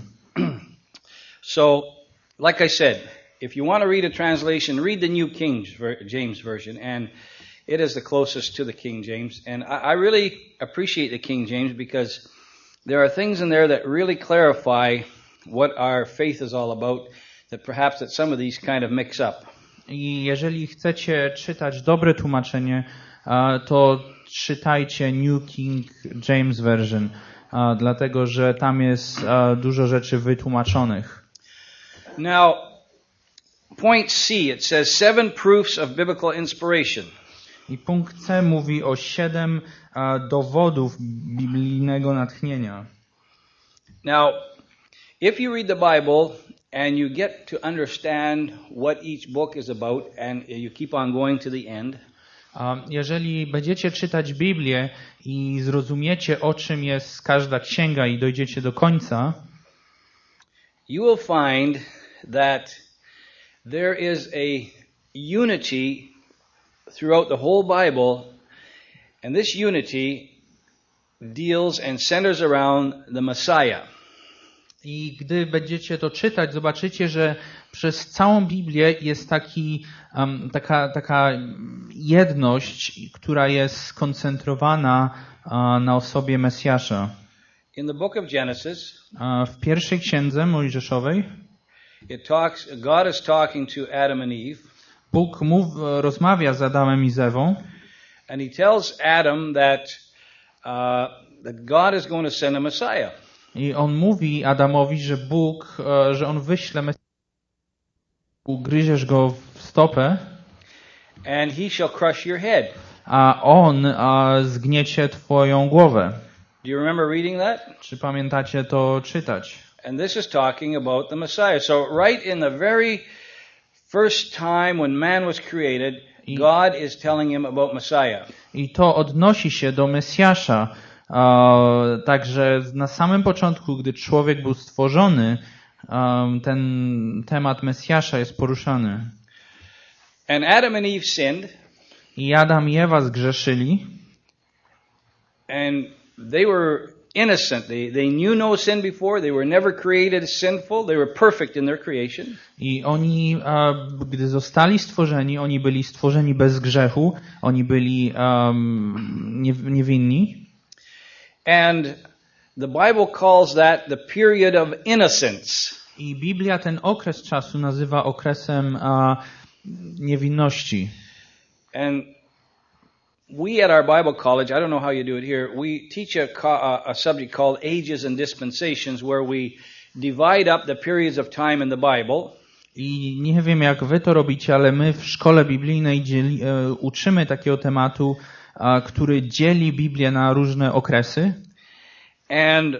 So, like I said, if you want to read a translation, read the New King James Version, and it is the closest to the King James. And I, I really appreciate the King James because there are things in there that really clarify what our faith is all about, that perhaps that some of these kind of mix up. I jeżeli chcecie czytać dobre tłumaczenie, to czytajcie New King James Version, dlatego że tam jest dużo rzeczy wytłumaczonych. Now, point C, it says seven proofs of biblical inspiration. I punkt C mówi o siedem dowodów biblijnego natchnienia. Now, if you read the Bible and you get to understand what each book is about and you keep on going to the end, jeżeli będziecie czytać Biblię i zrozumiecie, o czym jest każda księga i dojdziecie do końca, you will find that there is a unity throughout the whole Bible, and this unity deals and centers around the Messiah. I gdy będziecie to czytać, zobaczycie, że przez całą Biblię jest taki, um, taka, taka jedność, która jest skoncentrowana uh, na osobie Mesjasza. In the book of Genesis, A w pierwszej księdze Mojżeszowej it talks, God is talking to Adam and Eve, Bóg mów, rozmawia z Adamem i z Ewą and he tells Adam that, uh, that God is going to send a Messiah. i on mówi Adamowi, że Bóg, e, że on wyśle Mesjasza. Ugryziesz go w stopę, And he shall crush your head. a on a, zgniecie twoją głowę. Do you remember reading that? Czy pamiętacie to czytać? And this is talking about the Messiah. So right in the very first time when man was created, God is telling him about Messiah. I to odnosi się do Mesjasza. E, także na samym początku, gdy człowiek był stworzony, e, ten temat Mesjasza jest poruszany. And Adam and Eve sinned, I Adam i Ewa zgrzeszyli and they were innocent. They, they knew no sin before. They were never created sinful. They were perfect in their creation. i oni, e, gdy zostali stworzeni, oni byli stworzeni bez grzechu, oni byli um, nie, niewinni. And the Bible calls that the period of innocence. I Biblia ten okres czasu nazywa okresem a, niewinności. And we at our Bible college, I don't know how you do it here, we teach a, co- a subject called ages and dispensations, where we divide up the periods of time in the Bible. I nie wiem, jak wy to robicie, ale my w szkole biblijnej dzieli, e, uczymy takiego tematu, a, który dzieli Biblię na różne okresy. And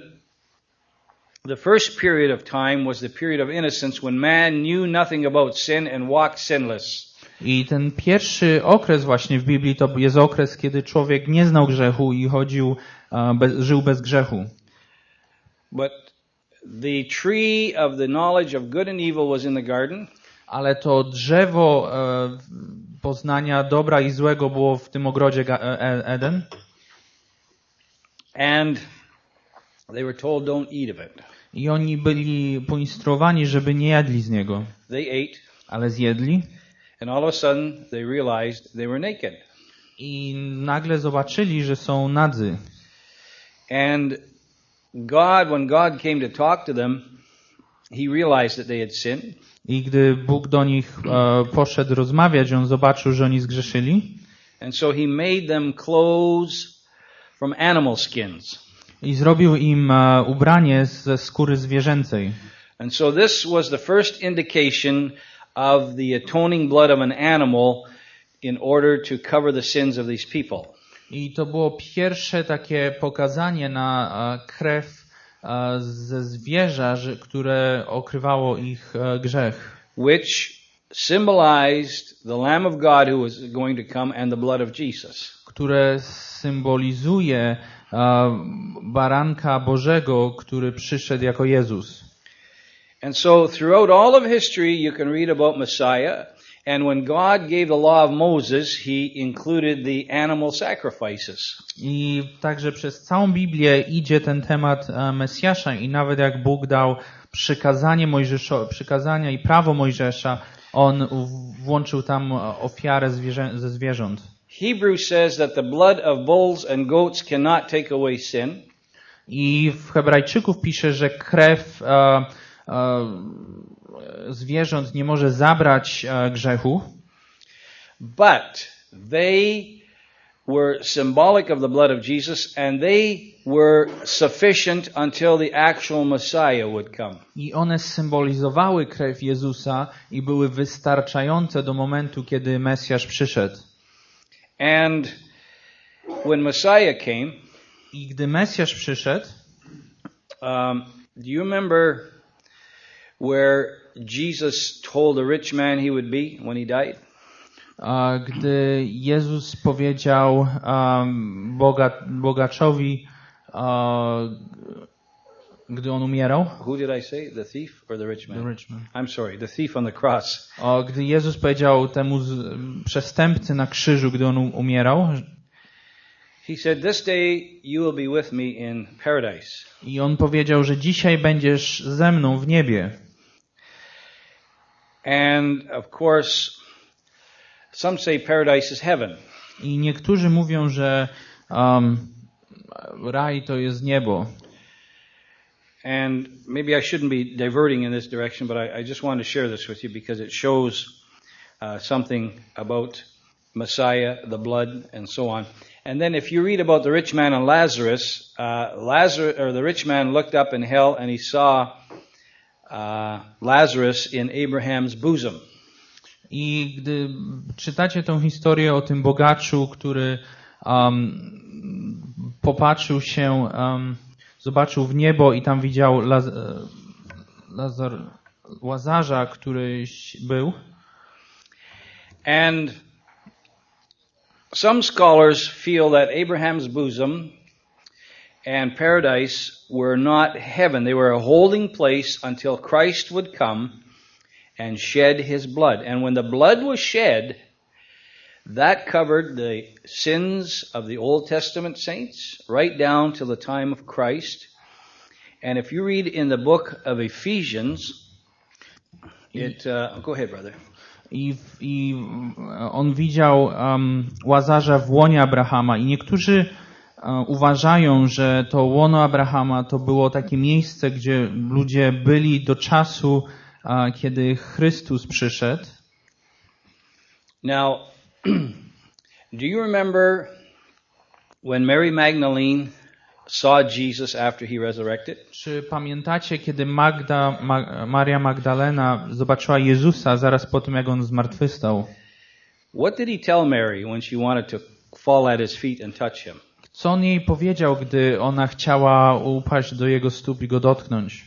the first period of time was the period of innocence when man knew nothing about sin and walked sinless. I ten pierwszy okres właśnie w Biblii to jest okres, kiedy człowiek nie znał grzechu i chodził, a, bez, żył bez grzechu. But the tree of the knowledge of good and evil was in the garden. Ale to drzewo e, poznania dobra i złego było w tym ogrodzie Ga- e- Eden. And they were told don't eat of it. I oni byli poinstruowani, żeby nie jadli z niego. They ate, Ale zjedli. and all of a sudden they realized they were naked. I nagle zobaczyli, że są nadzy. And God, when God came to talk to them, he realized that they had sinned. I gdy Bóg do nich e, poszedł rozmawiać, on zobaczył, że oni zgrzeszyli. And so he made them clothes from animal skins. I zrobił im e, ubranie ze skóry zwierzęcej. And so this was the first indication of the atoning blood of an animal in order to cover the sins of these people. I to było pierwsze takie pokazanie na e, krew e, ze zwierza, że, które okrywało ich e, grzech. Which symbolized the Lamb of God who was going to come and the blood of Jesus. Które symbolizuje e, baranka Bożego, który przyszedł jako Jezus. And so throughout all of history you can read about Messiah, and when God gave the law of Moses, he included the animal sacrifices. I także przez całą Biblię idzie ten temat e, Mesjasza i nawet jak Bóg dał przykazanie Mojżesza, przykazania i prawo Mojżesza, on w- włączył tam ofiarę zwierzę, ze zwierząt. Hebrews says that the blood of bulls and goats cannot take away sin. I w Hebrajczyków pisze, że krew e, e, zwierząt nie może zabrać e, grzechu, But they were symbolic of the blood of Jesus, and they were sufficient until the actual Messiah would come. i one symbolizowały krew Jezusa i były wystarczające do momentu, kiedy Mesjasz przyszedł. And when Messiah came, I gdy Mesjasz przyszedł, um, do you remember where Jesus told the rich man he would be when he died? a gdy Jezus powiedział um, boga, bogaczowi, a, gdy on umierał, Who did I say? The thief or the rich man? The rich man. I'm sorry, the thief on the cross. a, gdy Jezus powiedział temu z, przestępcy na krzyżu, gdy on umierał, He said, "This day you will be with me in paradise." i on powiedział, że dzisiaj będziesz ze mną w niebie. And of course, some say paradise is heaven. I niektórzy mówią, że um, raj to jest niebo. And maybe I shouldn't be diverting in this direction, but I, I just wanted to share this with you because it shows uh, something about Messiah, the blood, and so on. And then if you read about the rich man and Lazarus, uh, Lazarus or the rich man looked up in hell and he saw uh, Lazarus in Abraham's bosom. I gdy czytacie tą historię o tym bogaczu, który um, popatrzył się, um, zobaczył w niebo i tam widział Laz Lazar Łazarza, który był. And some scholars feel that Abraham's bosom and paradise were not heaven. They were a holding place until Christ would come and shed his blood. And when the blood was shed, that covered the sins of the Old Testament saints right down to the time of Christ. And if you read in the book of Ephesians, it, uh, go ahead, brother. I, I on widział um, Łazarza w łonie Abrahama i niektórzy um, uważają, że to łono Abrahama to było takie miejsce, gdzie ludzie byli do czasu, uh, kiedy Chrystus przyszedł. Now, do you remember when Mary Magdalene saw Jesus after he resurrected? Czy pamiętacie, kiedy Magda, Ma, Maria Magdalena zobaczyła Jezusa zaraz po tym, jak on zmartwychwstał? What did he tell Mary when she wanted to fall at his feet and touch him? Co on jej powiedział, gdy ona chciała upaść do jego stóp i go dotknąć?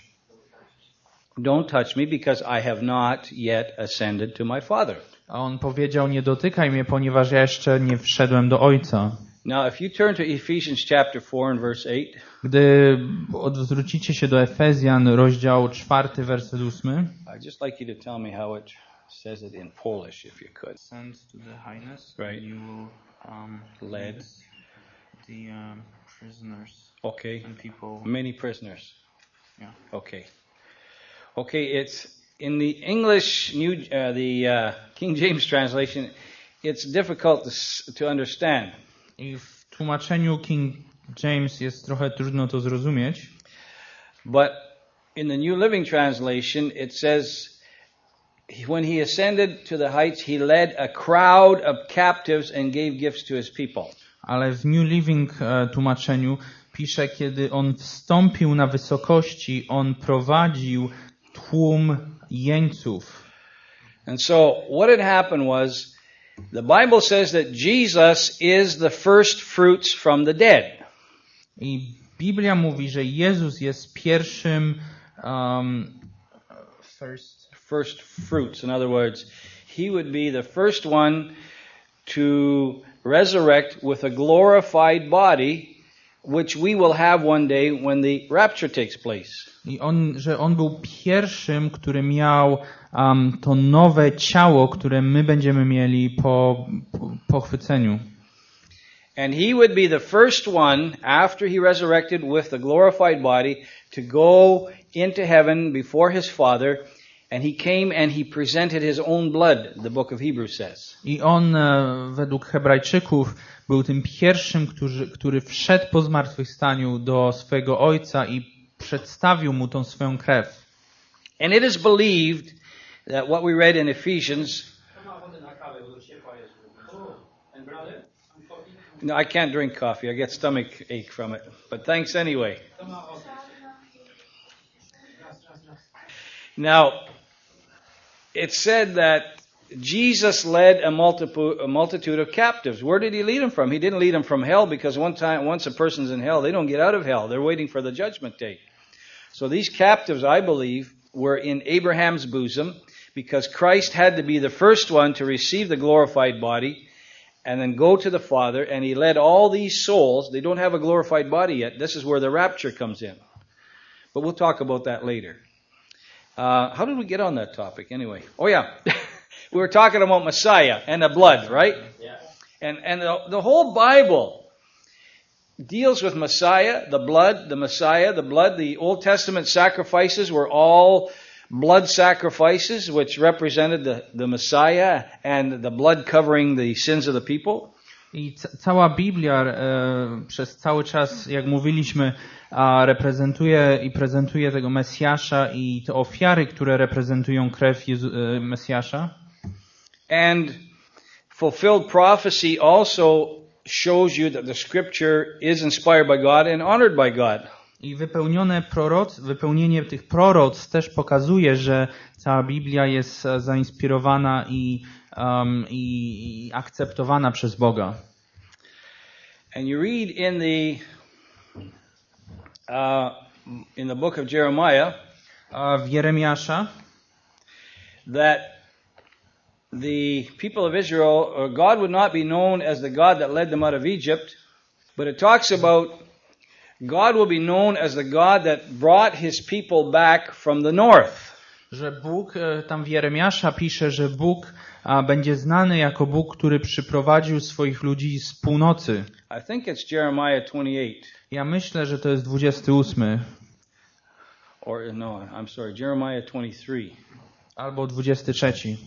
Don't touch me because I have not yet ascended to my Father. A on powiedział, nie dotykaj mnie, ponieważ ja jeszcze nie wszedłem do Ojca. Now, if you turn to Ephesians chapter four and verse eight, gdy odwrócicie się do Efezjan, rozdział czwarty, werset ósmy. I'd just like you to tell me how it says it in Polish, if you could. Send to the highness, right? You will um, lead the um, prisoners. Okay. And people. Many prisoners. Yeah. Okay. Okay. It's in the English New, uh, the uh, King James translation. It's difficult to to understand. I w tłumaczeniu King James jest trochę trudno to zrozumieć. But in the New Living Translation it says, when he ascended to the heights, he led a crowd of captives and gave gifts to his people. Ale w New Living e, tłumaczeniu pisze, kiedy on wstąpił na wysokości, on prowadził tłum jeńców. And so what had happened was, the Bible says that Jesus is the first fruits from the dead. I Biblia mówi, że Jezus jest pierwszym um, first first fruits. In other words, he would be the first one to resurrect with a glorified body, which we will have one day when the rapture takes place. I on, że on był pierwszym, który miał um, to nowe ciało, które my będziemy mieli po pochwyceniu. And he would be the first one, after he resurrected with the glorified body, to go into heaven before his Father, and he came and he presented his own blood, the book of Hebrews says. I on według Hebrajczyków był tym pierwszym, który, który wszedł po zmartwychwstaniu do swojego Ojca i przedstawił mu tą swoją krew. And it is believed that what we read in Ephesians. No, I can't drink coffee. I get stomach ache from it. But thanks anyway. Now, it said that Jesus led a multitude, a multitude of captives. Where did he lead them from? He didn't lead them from hell, because one time, once a person's in hell, they don't get out of hell. They're waiting for the judgment day. So these captives, I believe, were in Abraham's bosom, because Christ had to be the first one to receive the glorified body and then go to the Father, and he led all these souls. They don't have a glorified body yet. This is where the rapture comes in. But we'll talk about that later. Uh, how did we get on that topic anyway? Oh yeah. We were talking about Messiah and the blood, right? Yeah. And and the, the whole Bible deals with Messiah, the blood, the Messiah, the blood. The Old Testament sacrifices were all blood sacrifices, which represented the, the Messiah and the blood covering the sins of the people. I ca- cała Biblia e, przez cały czas, jak mówiliśmy, a reprezentuje i prezentuje tego Mesjasza i te ofiary, które reprezentują krew Jezu, e, Mesjasza. And fulfilled prophecy also shows you that the scripture is inspired by God and honored by God. I wypełnione proroc, wypełnienie tych proroc też pokazuje, że cała Biblia jest e, zainspirowana i, um, i, i akceptowana przez Boga. And you read in the uh, in the book of Jeremiah A w Jeremiasza that the people of Israel, or God would not be known as the God that led them out of Egypt, but it talks about God will be known as the God that brought his people back from the north. że Bóg, e, tam w Jeremiasza pisze, że Bóg a, będzie znany jako Bóg, który przyprowadził swoich ludzi z północy. I think it's Jeremiah twenty-eight. Ja myślę, że to jest dwudziesty ósmy Or no, I'm sorry, Jeremiah twenty-three. albo dwudziesty trzeci.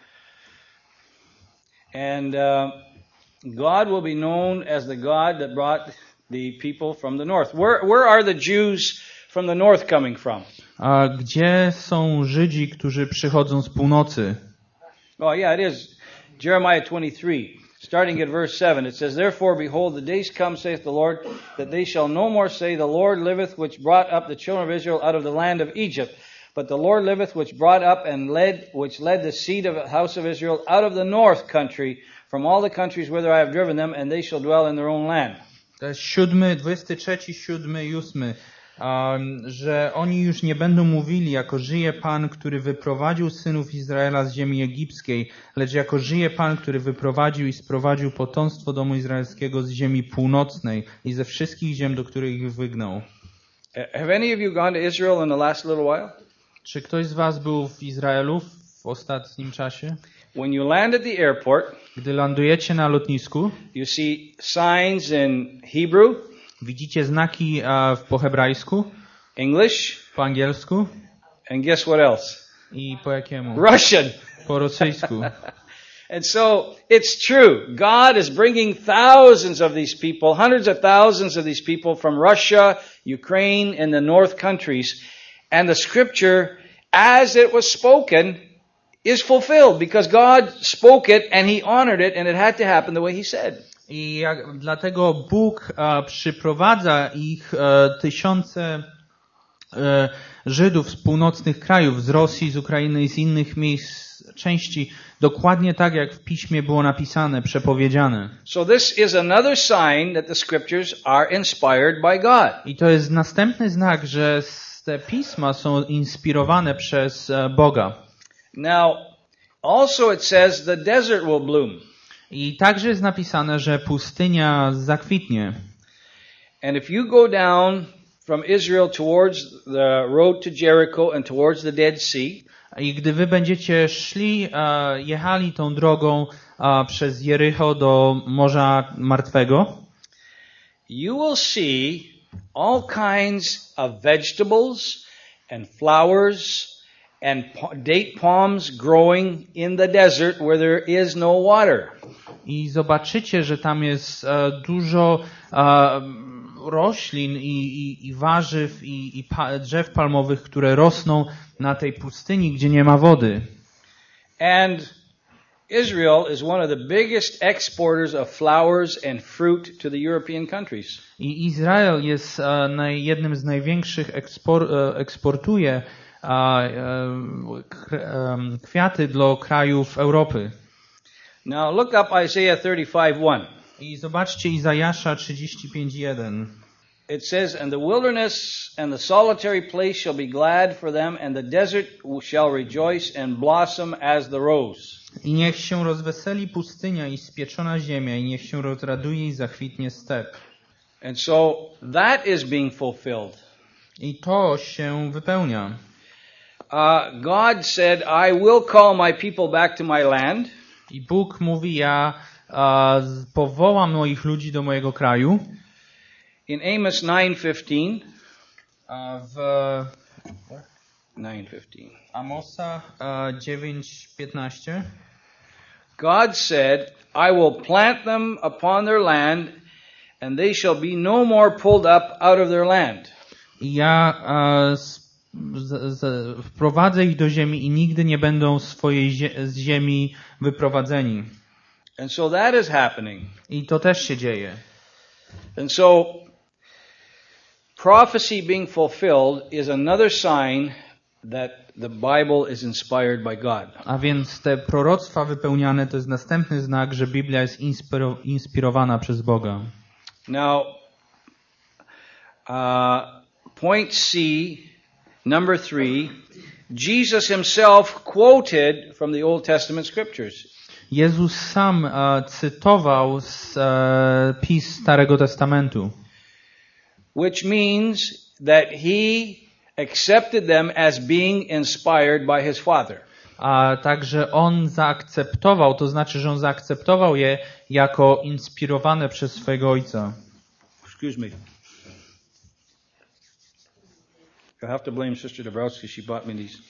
And uh, God will be known as the God that brought the people from the north. Where where are the Jews from the north coming from? A gdzie są Żydzi, którzy przychodzą z północy? Oh yeah, it is Jeremiah twenty-three, starting at verse seven. It says, "Therefore, behold, the days come, saith the Lord, that they shall no more say, The Lord liveth, which brought up the children of Israel out of the land of Egypt. But the Lord liveth, which brought up and led, which led the seed of the house of Israel out of the north country, from all the countries whither I have driven them, and they shall dwell in their own land." To jest siódmy, dwudziesty trzeci, siódmy i ósmy. Um, że oni już nie będą mówili, jako żyje Pan, który wyprowadził synów Izraela z ziemi egipskiej, lecz jako żyje Pan, który wyprowadził i sprowadził potomstwo domu izraelskiego z ziemi północnej i ze wszystkich ziem, do których ich wygnał. Have any of you gone to Israel in the last little while? Czy ktoś z was był w Izraelu w ostatnim czasie? When you land at the airport, Gdy lądujecie na lotnisku, you see signs in Hebrew, widzicie znaki a, w- po hebrajsku, English, po angielsku and guess what else? i po jakiemu? Russian. Po rosyjsku. And so it's true. God is bringing thousands of these people, hundreds of thousands of these people from Russia, Ukraine, and the north countries. And the scripture, as it was spoken, is fulfilled because God spoke it and He honored it and it had to happen the way He said. I jak, dlatego Bóg e, przyprowadza ich e, tysiące e, Żydów z północnych krajów, z Rosji, z Ukrainy i z innych miejsc, części, dokładnie tak jak w Piśmie było napisane, przepowiedziane. So this is another sign that the scriptures are inspired by God. I to jest następny znak, że s- te pisma są inspirowane przez e, Boga. Now, also it says the desert will bloom. I także jest napisane, że pustynia zakwitnie. And if you go down from Israel towards the road to Jericho and towards the Dead Sea, I gdy wy będziecie szli, e, jechali tą drogą e, przez Jericho do Morza Martwego, you will see all kinds of vegetables and flowers and pa- date palms growing in the desert where there is no water. i zobaczycie, że tam jest e, dużo e, roślin i, i, i warzyw i, i pa, drzew palmowych, które rosną na tej pustyni, gdzie nie ma wody. And Israel is one of the biggest exporters of flowers and fruit to the European countries. I Izrael jest e, naj, jednym z największych ekspor, e, eksportuje e, e, k, e, kwiaty dla krajów Europy. Now look up Isaiah thirty-five one. I zobaczcie Izajasza trzydzieści pięć jeden. It says, "And the wilderness and the solitary place shall be glad for them, and the desert shall rejoice and blossom as the rose." I niech się rozweseli pustynia i spieczona ziemia, i niech się rozraduje i zakwitnie step. And so that is being fulfilled. I to się wypełnia. Uh, God said, "I will call my people back to my land." I Bóg mówi, ja a, z- powołam moich ludzi do mojego kraju. In Amos nine fifteen, A w nine fifteen. Amosa a, dziewięć piętnaście. God said, I will plant them upon their land, and they shall be no more pulled up out of their land. I ja e, z, z, wprowadzę ich do ziemi i nigdy nie będą swojej zie, z ziemi wyprowadzeni. And so that is happening. I to też się dzieje. And so prophecy being fulfilled is another sign that the Bible is inspired by God. A więc te proroctwa wypełniane to jest następny znak, że Biblia jest inspiro, inspirowana przez Boga. Now, uh, point C, number three, Jesus himself quoted from the Old Testament scriptures. Jezus sam e, cytował z e, pism Starego Testamentu. Which means that he accepted them as being inspired by his Father. A także on zaakceptował, to znaczy, że on zaakceptował je jako inspirowane przez swojego Ojca. Excuse me. I have to blame Sister Dabrowski. She bought me these.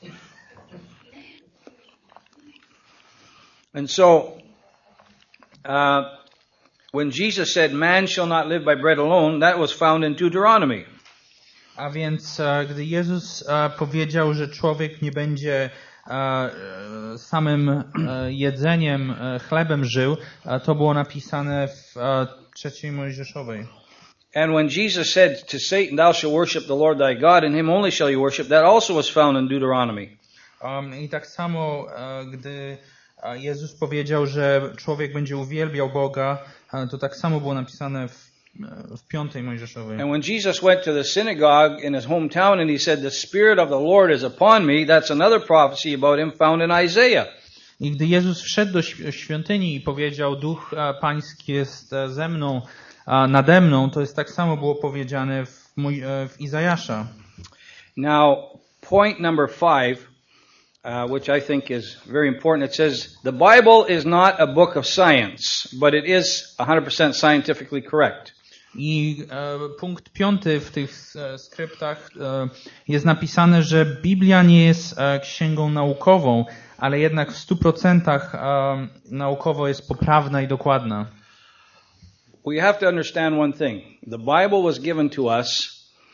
And so, uh, when Jesus said, man shall not live by bread alone, that was found in Deuteronomy. A więc e, gdy Jezus e, powiedział, że człowiek nie będzie e, e, samym e, jedzeniem, e, chlebem żył, e, to było napisane w e, trzeciej Mojżeszowej. And when Jesus said to Satan, thou shalt worship the Lord thy God, and him only shall you worship, that also was found in Deuteronomy. Um, I tak samo, e, gdy e, Jezus powiedział, że człowiek będzie uwielbiał Boga, e, to tak samo było napisane w, e, w piątej Mojżeszowej. And when Jesus went to the synagogue in his hometown and he said, the Spirit of the Lord is upon me, that's another prophecy about him found in Isaiah. I gdy Jezus wszedł do świątyni i powiedział, Duch e, Pański jest e, ze mną, a nade mną, to jest tak samo było powiedziane w, mój, w Izajasza. Now, point number five, uh, which I think is very important, it says, the Bible is not a book of science, but it is one hundred percent scientifically correct. I e, punkt piąty w tych e, skryptach e, jest napisane, że Biblia nie jest e, księgą naukową, ale jednak w stu procentach e, naukowo jest poprawna i dokładna. We have to understand one thing. The Bible was given to us,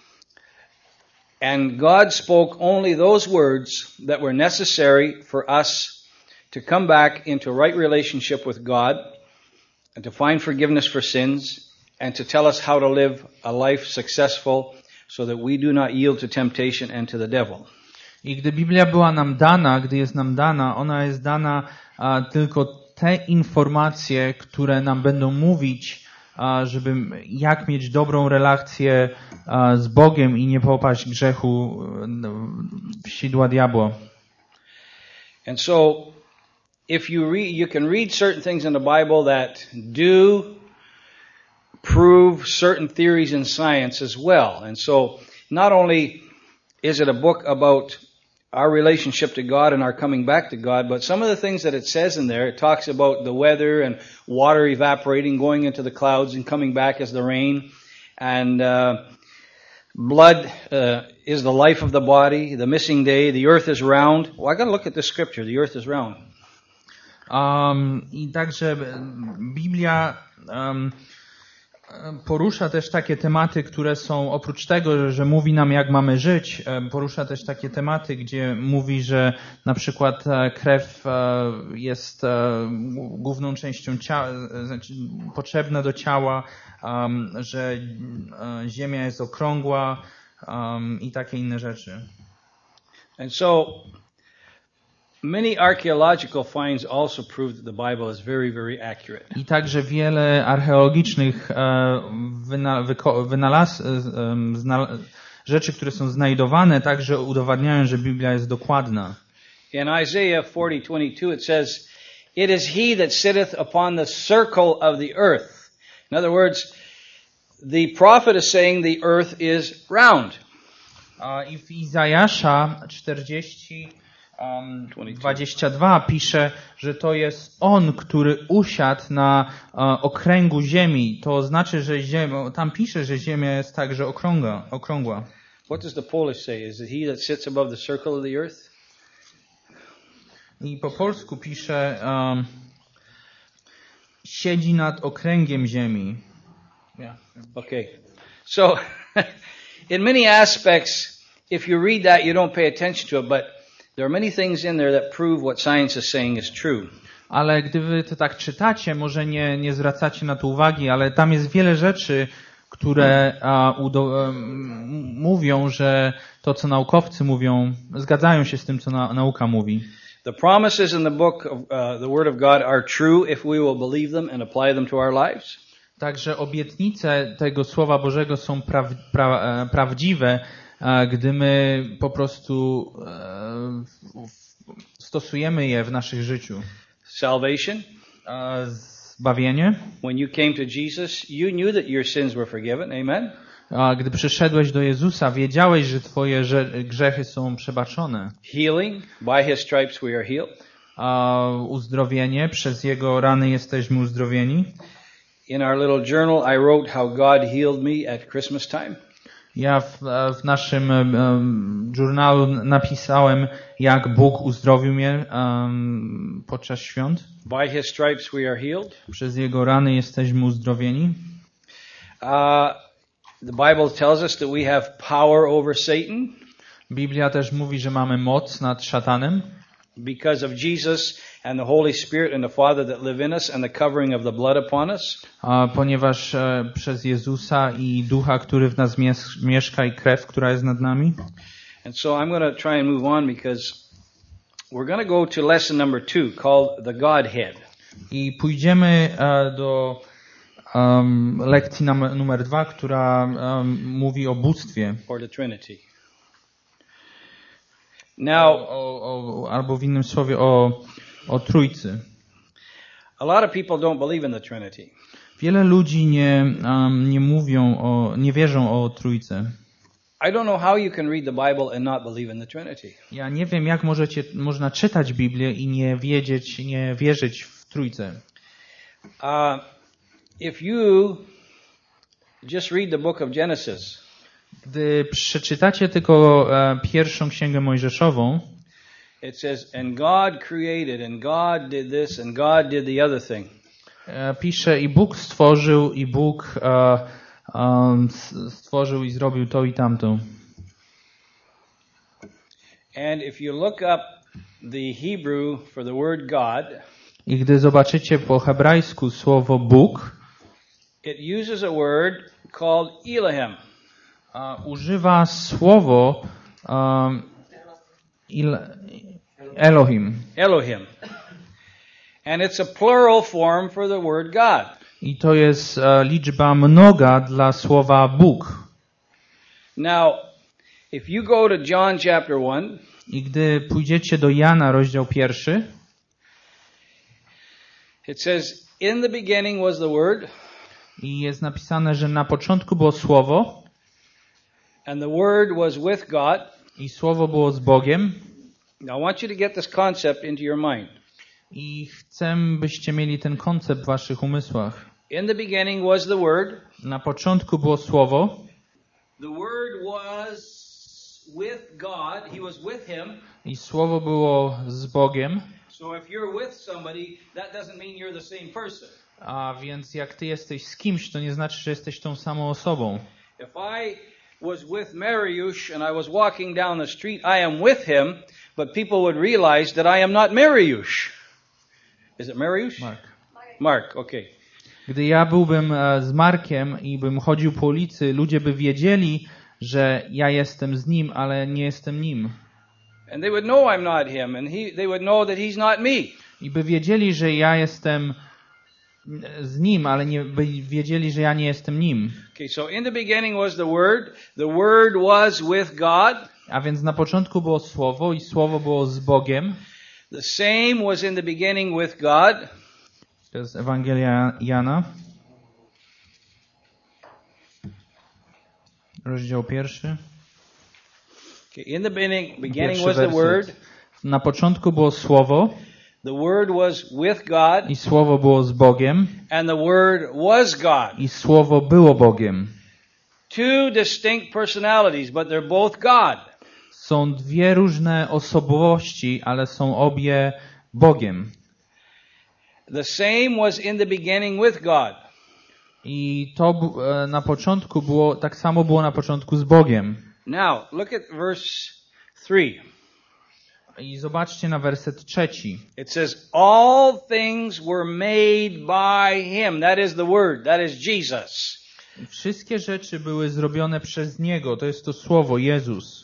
and God spoke only those words that were necessary for us to come back into right relationship with God, and to find forgiveness for sins, and to tell us how to live a life successful so that we do not yield to temptation and to the devil. I gdy Biblia była nam dana, gdy jest nam dana, ona jest dana a, tylko te informacje, które nam będą mówić, żeby jak mieć dobrą relację z Bogiem i nie popaść grzechu w sidła diabła. And so, if you read, you can read certain things in the Bible that do prove certain theories in science as well. And so, not only is it a book about our relationship to God and our coming back to God, but some of the things that it says in there, it talks about the weather and water evaporating, going into the clouds and coming back as the rain, and uh, blood uh, is the life of the body, the missing day, the earth is round. Well, I got to look at this scripture, the earth is round. Um, I także Biblia um, porusza też takie tematy, które są oprócz tego, że mówi nam, jak mamy żyć, porusza też takie tematy, gdzie mówi, że na przykład krew jest główną częścią ciała, znaczy potrzebna do ciała, że ziemia jest okrągła i takie inne rzeczy. And so many archaeological finds also prove that the Bible is very, very accurate. I także wiele archeologicznych wyna, wyko, wynalaz, zna, rzeczy, które są znajdowane, także udowadniają, że Biblia jest dokładna. In Isaiah forty twenty-two it says, it is he that sitteth upon the circle of the earth. In other words, the prophet is saying the earth is round. I w Izajasza czterdzieści dwadzieścia dwa pisze, że to jest on, który usiadł na okręgu ziemi. To znaczy, że ziemia, tam pisze, że ziemia jest także okrągła. okrągła. What does the Polish say? Is it he that sits above the circle of the earth? I po polsku pisze, um, siedzi nad okręgiem ziemi. Yeah. Okay. So, in many aspects, if you read that, you don't pay attention to it, but there are many things in there that prove what science is saying is true. Ale gdy wy to tak czytacie, może nie, nie zwracacie na to uwagi, ale tam jest wiele rzeczy, które a, udo, a, mówią, że to, co naukowcy mówią, zgadzają się z tym, co na, nauka mówi. The promises in the book of uh, the Word of God are true if we will believe them and apply them to our lives. Także obietnice tego Słowa Bożego są pra, pra, prawdziwe, gdy my po prostu e, stosujemy je w naszych życiu. Salvation. Zbawienie. When you came to Jesus, you knew that your sins were forgiven. Amen. A gdy przyszedłeś do Jezusa, wiedziałeś, że twoje grzechy są przebaczone. Healing. By His stripes we are healed. A uzdrowienie. Przez Jego rany jesteśmy uzdrowieni. In our little journal, I wrote how God healed me at Christmas time. Ja w, w naszym um, journalu napisałem, jak Bóg uzdrowił mnie um, podczas świąt. By His stripes we are healed. Przez Jego rany jesteśmy uzdrowieni. Uh, the Bible tells us that we have power over Satan. Biblia też mówi, że mamy moc nad szatanem. Because of Jesus and the Holy Spirit and the Father that live in us and the covering of the blood upon us. A ponieważ e, przez Jezusa i Ducha, który w nas mies- mieszka i krew, która jest nad nami. And so I'm going to try and move on because we're going to go to lesson number two called the Godhead. I pójdziemy e, do um, lekcji nam, numer dwa, która um, mówi o bóstwie. Or the Trinity. Now, o, o, o, albo w innym słowie o, o Trójcy. A lot of people don't believe in the Trinity. Wiele ludzi nie, um, nie mówią o, nie wierzą o Trójce. I don't know how you can read the Bible and not believe in the Trinity. Ja nie wiem, jak możecie, można czytać Biblię i nie wiedzieć, nie wierzyć w Trójcę. Uh, if you just read the book of Genesis, gdy przeczytacie tylko e, pierwszą księgę mojżeszową, it says, and God created, and God did this, and God did the other thing. E, pisze, i Bóg stworzył, i Bóg e, e, stworzył i zrobił to i tamto. And if you look up the Hebrew for the word God, i gdy zobaczycie po hebrajsku słowo Bóg, it uses a word called Elohim. Uh, używa słowo um, il, Elohim. Elohim. And it's a plural form for the word God. I to jest uh, liczba mnoga dla słowa Bóg. Now, if you go to John chapter one, i gdy pójdziecie do Jana, rozdział pierwszy, it says, in the beginning was the Word, i jest napisane, że na początku było słowo, and the Word was with God. I słowo było z Bogiem. Now I want you to get this concept into your mind. I chcę, byście mieli ten koncept w waszych umysłach. In the beginning was the Word. Na początku było słowo. The Word was with God. He was with Him. I słowo było z Bogiem. So if you're with somebody, that doesn't mean you're the same person. A więc jak ty jesteś z kimś, to nie znaczy, że jesteś tą samą osobą. If I was with Mariusz and I was walking down the street, I am with him, but people would realize that I am not Mariusz. Is it Mariusz? Mark. Mark, okay. Gdy ja byłbym z Markiem i bym chodził po ulicy, ludzie by wiedzieli, że ja jestem z nim, ale nie jestem nim. And they would know I'm not him, and he, they would know that he's not me. I by wiedzieli, że ja jestem z nim, ale nie by wiedzieli, że ja nie jestem nim. Okay, so in the beginning was the Word. The Word was with God. A więc na początku było słowo i słowo było z Bogiem. The same was in the beginning with God. To jest Ewangelia Jana. Rozdział pierwszy. Okay, in the beginning, beginning was the Word. Na początku było słowo. The Word was with God. I słowo było z Bogiem. And the Word was God. I słowo było Bogiem. Two distinct personalities, but they're both God. Są dwie różne osobowości, ale są obie Bogiem. The same was in the beginning with God. I to b- na początku było, tak samo było na początku z Bogiem. Now, look at verse three. I zobaczcie na werset trzeci. It says, all things were made by him. That is the word. That is Jesus. Wszystkie rzeczy były zrobione przez Niego. To jest to słowo, Jezus.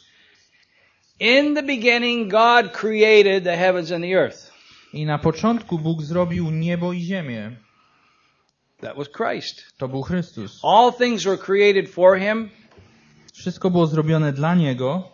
In the beginning, God created the heavens and the earth. I na początku Bóg zrobił niebo i ziemię. That was Christ. To był Chrystus. All things were created for him. Wszystko było zrobione dla Niego.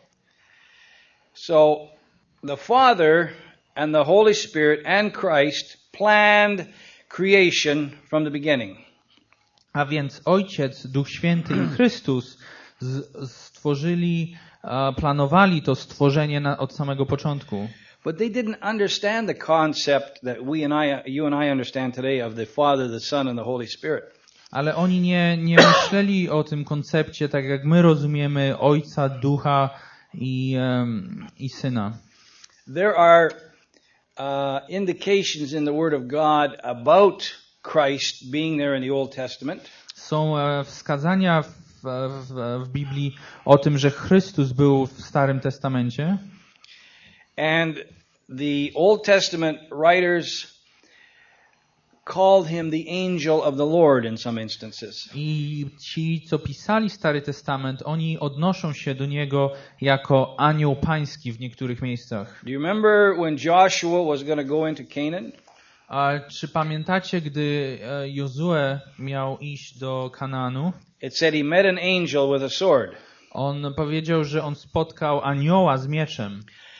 So, the Father and the Holy Spirit and Christ planned creation from the beginning. A więc Ojciec, Duch Święty i Chrystus z- stworzyli, e, planowali to stworzenie na, od samego początku. But they didn't understand the concept that we and I, you and I understand today of the Father, the Son, and the Holy Spirit. Ale oni nie, nie myśleli o tym koncepcie tak jak my rozumiemy Ojca, Ducha i, em, i Syna. There are uh, indications in the Word of God about Christ being there in the Old Testament. Są e, wskazania w, w, w Biblii o tym, że Chrystus był w Starym Testamencie. And the Old Testament writers called him the angel of the Lord in some instances. I ci, co pisali Stary Testament, oni odnoszą się do Niego jako anioł pański w niektórych miejscach. Do you remember when Joshua was going to go into Canaan? A czy pamiętacie, gdy e, Jozue miał iść do Kanaanu? It said he met an angel with a sword. On powiedział, że on spotkał anioła z mieczem.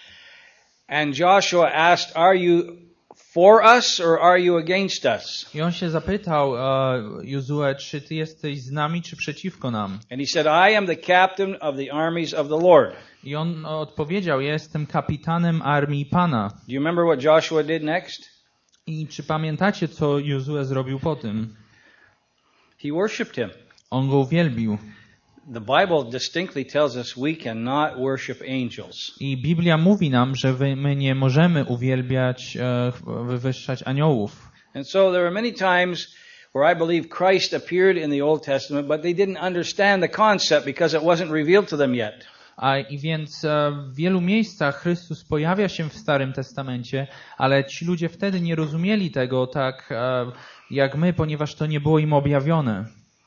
And Joshua asked, are you for us or are you against us? I on się zapytał e, Jozue, czy ty jesteś z nami, czy przeciwko nam? And he said, I am the captain of the armies of the Lord. I on odpowiedział, ja jestem kapitanem armii Pana. Do you remember what Joshua did next? I czy pamiętacie, co Jozue zrobił po tym? He worshipped him. On go uwielbił. The Bible distinctly tells us we cannot worship angels. I Biblia mówi nam, że wy, my nie możemy uwielbiać, e, wywyższać aniołów. And so there are many times where I believe Christ appeared in the Old Testament, but they didn't understand the concept because it wasn't revealed to them yet. A i więc e, w wielu miejscach Chrystus pojawia się w Starym Testamencie, ale ci ludzie wtedy nie rozumieli tego tak e, jak my, ponieważ to nie było im objawione.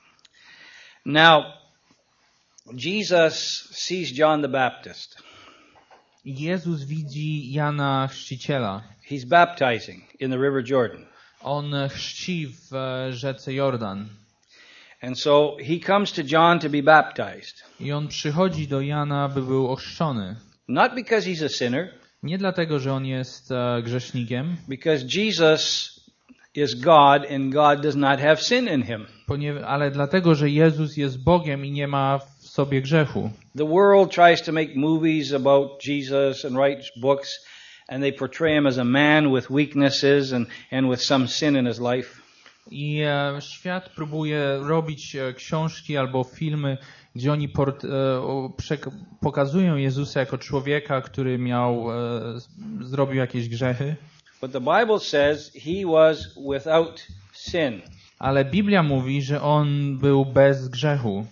Now, Jesus sees John the Baptist. Jezus widzi Jana Chrzciciela. He's baptizing in the River Jordan. On chrzci w e, rzece Jordan. And so he comes to John to be baptized. I on przychodzi do Jana, by był ochrzczony. Not because he's a sinner, Nie dlatego, że on jest e, grzesznikiem, because Jesus is God and God does not have sin in him. ponieważ, ale dlatego, że Jezus jest Bogiem i nie ma w sobie grzechu. The world tries to make movies about Jesus and writes books, and they portray him as a man with weaknesses and, and with some sin in his life. I e, świat próbuje robić e, książki albo filmy, gdzie oni port, e, o, przek- pokazują Jezusa jako człowieka, który miał, e, z- zrobił jakieś grzechy. But the Bible says he was without sin. Ale Biblia mówi, że on był bez grzechu.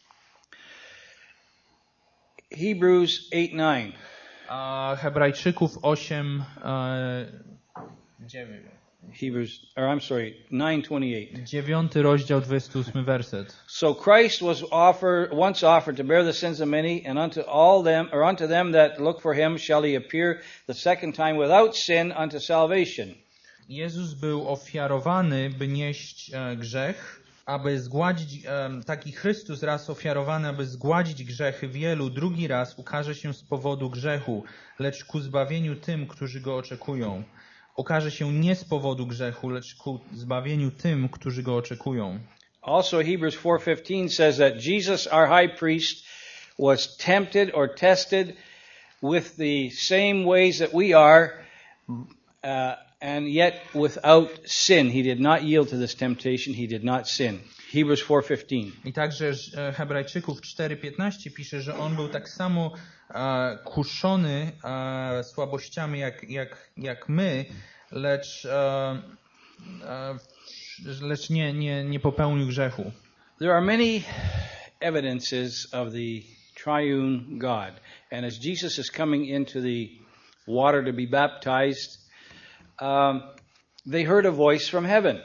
Hebrews eight nine. A Hebrajczyków osiem, e, dziewięć. Hebrews, or I'm sorry, nine twenty-eight. Dziewiąty rozdział, dwudziesty ósmy werset. So Christ was offered, once offered to bear the sins of many, and unto all them, or unto them that look for him shall he appear the second time without sin unto salvation. Jezus był ofiarowany, by nieść e, grzech, aby zgładzić, e, taki Chrystus raz ofiarowany, aby zgładzić grzechy wielu, drugi raz ukaże się z powodu grzechu, lecz ku zbawieniu tym, którzy go oczekują. Ukaże się nie z powodu grzechu, lecz ku zbawieniu tym, którzy go oczekują. Also Hebrews four fifteen says that Jesus, our high priest, was tempted or tested with the same ways that we are, uh, and yet without sin. He did not yield to this temptation. He did not sin. Hebrews four fifteen. I także e, Hebrajczyków cztery piętnaście pisze, że on był tak samo e, kuszony e, słabościami jak, jak, jak my, lecz, e, lecz nie, nie, nie popełnił grzechu. There are many evidences of the triune God. And as Jesus is coming into the water to be baptized, um, they heard a voice from heaven.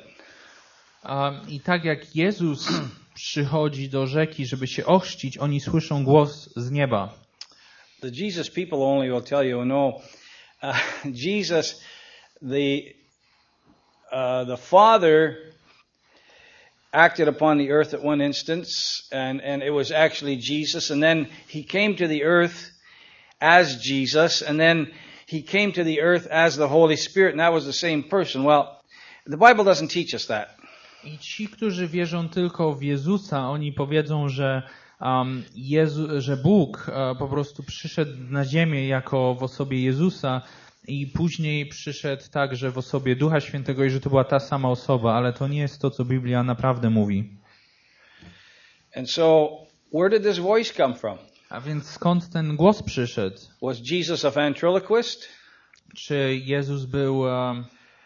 Um, I tak jak Jezus przychodzi do rzeki, żeby się ochrzcić, oni słyszą głos z nieba. The Jesus people only will tell you, no, uh, Jesus, the uh, the Father acted upon the earth at one instance, and, and it was actually Jesus, and then he came to the earth as Jesus, and then he came to the earth as the Holy Spirit, and that was the same person. Well, the Bible doesn't teach us that. I ci, którzy wierzą tylko w Jezusa, oni powiedzą, że um, Jezu, że Bóg uh, po prostu przyszedł na ziemię jako w osobie Jezusa i później przyszedł także w osobie Ducha Świętego i że to była ta sama osoba, ale to nie jest to, co Biblia naprawdę mówi. And so, where did this voice come from? A więc skąd ten głos przyszedł? Was Jesus a ventriloquist? Czy Jezus był um,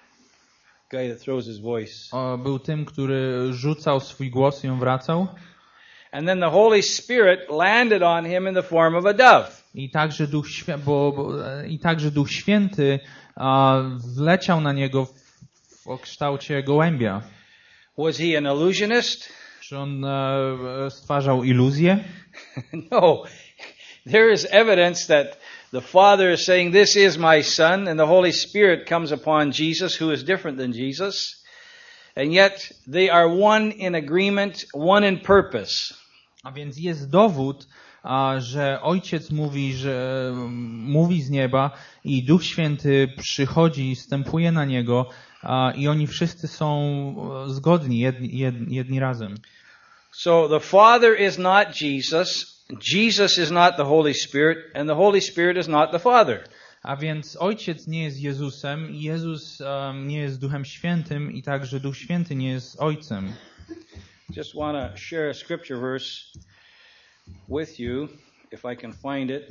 Guy that throws his voice. o, był tym, który rzucał swój głos i ją wracał? And then the Holy Spirit landed on him in the form of a dove. I także Duch, Świę- bo, bo, i także Duch Święty a, wleciał na niego w, w kształcie gołębia. Was he an illusionist? Czy on e, stwarzał iluzję? No. There is evidence that the Father is saying, "This is my Son," and the Holy Spirit comes upon Jesus, who is different than Jesus. And yet they are one in agreement, one in purpose. A więc jest dowód, a, że Ojciec mówi, że mówi z nieba i Duch Święty przychodzi i wstępuje na niego a, i oni wszyscy są zgodni jedni, jedni, jedni razem. So the Father is not Jesus, Jesus is not the Holy Spirit, and the Holy Spirit is not the Father. A więc Ojciec nie jest Jezusem, i Jezus um, nie jest Duchem Świętym i także Duch Święty nie jest Ojcem. Just want to share a scripture verse with you, if I can find it.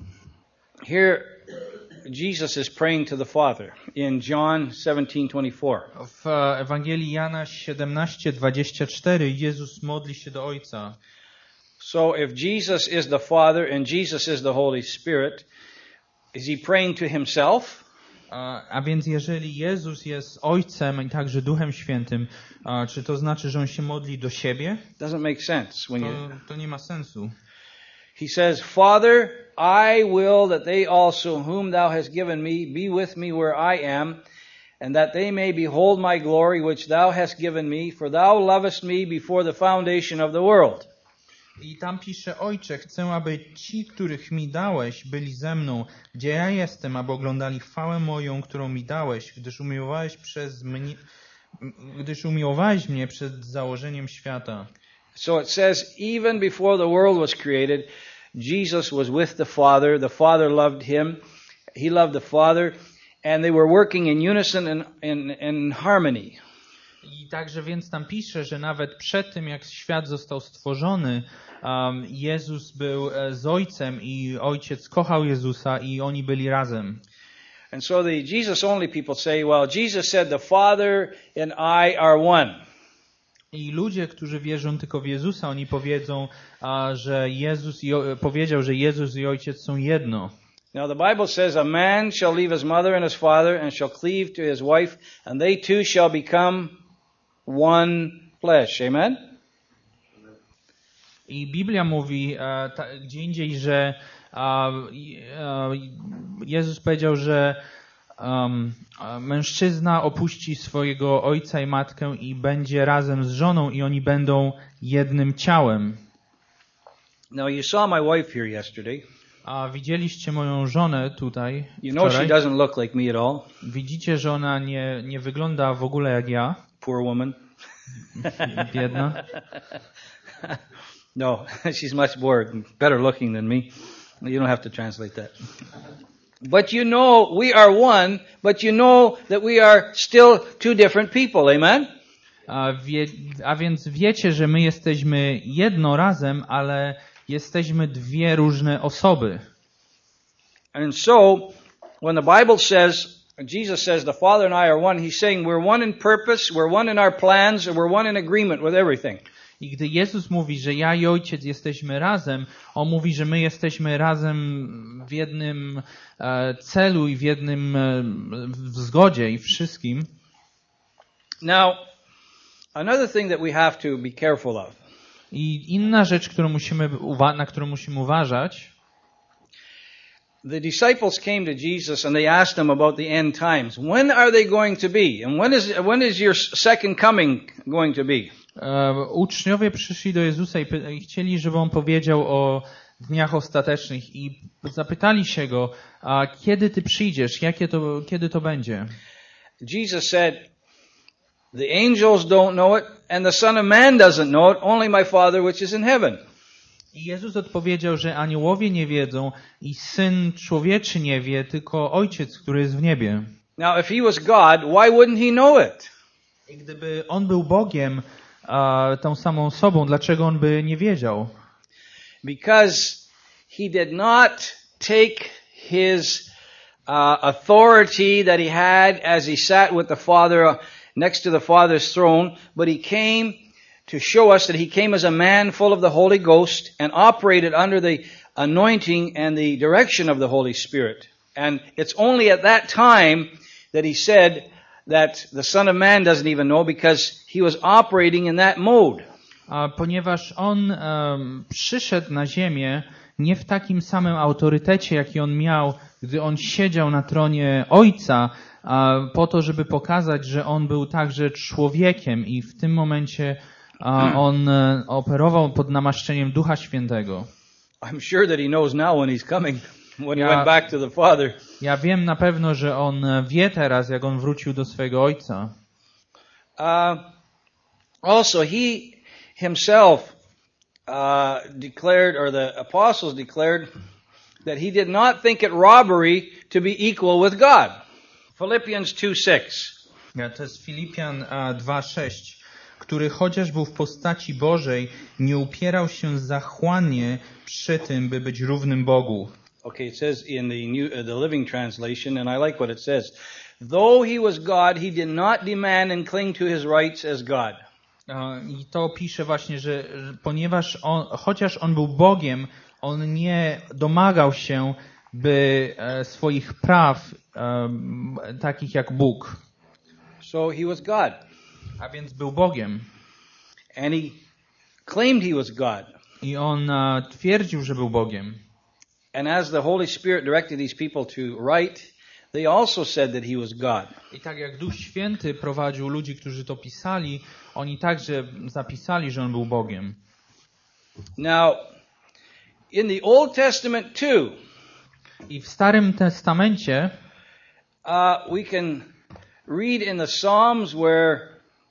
Here, Jesus is praying to the Father in John seventeen twenty-four. W Ewangelii Jana siedemnaście dwadzieścia cztery Jezus modli się do Ojca. So if Jesus is the Father and Jesus is the Holy Spirit, is he praying to himself? A, a więc jeżeli Jezus jest Ojcem i także Duchem Świętym, a, czy to znaczy, że On się modli do siebie? Doesn't make sense when you. To, to nie ma sensu. He says, "Father, I will that they also whom thou hast given me be with me where I am, and that they may behold my glory which thou hast given me, for thou lovest me before the foundation of the world." I tam pisze: Ojcze, chcę, aby ci, których mi dałeś, byli ze mną, gdzie ja jestem, aby oglądali chwałę moją, którą mi dałeś, gdyż umiłowałeś przez mnie, gdyż umiłowałeś mnie przed założeniem świata. So it says, even before the world was created, Jesus was with the Father. The Father loved him. He loved the Father. And they were working in unison and in, in harmony. I także więc tam pisze, że nawet przed tym, jak świat został stworzony, um, Jezus był z Ojcem i Ojciec kochał Jezusa i oni byli razem. And so the Jesus only people say, well, Jesus said the Father and I are one. I ludzie, którzy wierzą tylko w Jezusa, oni powiedzą, a, że Jezus i, o, powiedział, że Jezus i Ojciec są jedno. Now the Bible says a man shall leave his mother and his father and shall cleave to his wife, and they two shall become one flesh. Amen? I Biblia mówi e, ta, gdzie indziej, że a, e, Jezus powiedział, że um, mężczyzna opuści swojego ojca i matkę i będzie razem z żoną i oni będą jednym ciałem. Now you saw my wife here yesterday. A widzieliście moją żonę tutaj You know she wczoraj. doesn't look like me at all. Widzicie, że ona nie, nie wygląda w ogóle jak ja. Poor woman. Biedna. No, she's much more better looking than me. You don't have to translate that. But you know we are one, but you know that we are still two different people. Amen? A, wie, a więc wiecie, że my jesteśmy jedno razem, ale jesteśmy dwie różne osoby. And so, when the Bible says Jesus says the Father and I are one. He's saying we're one in purpose, we're one in our plans, and we're one in agreement with everything. I gdy Jezus mówi, że ja i Ojciec jesteśmy razem, On mówi, że my jesteśmy razem w jednym e, celu i w jednym e, w zgodzie i wszystkim. Now, another thing that we have to be careful of. I inna rzecz, którą musimy, na którą musimy uważać. The disciples came to Jesus and they asked him about the end times. When are they going to be? And when is when is your second coming going to be? E, uczniowie przyszli do Jezusa i, py- i chcieli, żeby On powiedział o dniach ostatecznych i zapytali się Go, a kiedy Ty przyjdziesz, jakie to, kiedy to będzie? Jesus said, the angels don't know it and the Son of Man doesn't know it, only my Father which is in heaven. I Jezus odpowiedział, że aniołowie nie wiedzą i Syn Człowieczy nie wie, tylko Ojciec, który jest w niebie. Now if he was God, why wouldn't he know it? I gdyby On był Bogiem, a, tą samą osobą, dlaczego On by nie wiedział? Because he did not take his uh, authority that he had as he sat with the Father uh, next to the Father's throne, but he came to show us that he came as a man full of the Holy Ghost and operated under the anointing and the direction of the Holy Spirit. And it's only at that time that he said that the Son of Man doesn't even know, because he was operating in that mode. A ponieważ On um, przyszedł na ziemię nie w takim samym autorytecie, jaki On miał, gdy On siedział na tronie Ojca, a, po to, żeby pokazać, że On był także człowiekiem i w tym momencie a, On e, operował pod namaszczeniem Ducha Świętego. I'm sure that he knows now when he's coming, when he Ja- went back to the Father. Ja wiem na pewno, że On wie teraz, jak On wrócił do swojego Ojca. Uh, also, he himself uh, declared, or the apostles declared, that he did not think it robbery to be equal with God. Philippians two six. Ja, to jest Filipian dwa sześć, który chociaż był w postaci Bożej, nie upierał się zachłannie przy tym, by być równym Bogu. Okay, it says in the new, uh, the Living Translation, and I like what it says. Though he was God, he did not demand and cling to his rights as God. A, I to pisze właśnie, że że ponieważ on, chociaż On był Bogiem, On nie domagał się, by e, swoich praw e, takich jak Bóg. So he was God. A więc był Bogiem. And he claimed he was God. I On e, twierdził, że był Bogiem. And as the Holy Spirit directed these people to write, they also said that he was God. I tak jak Duch Święty prowadził ludzi, którzy to pisali, oni także zapisali, że On był Bogiem. Now, in the Old Testament too, I w Starym Testamencie uh, we can read in the Psalms where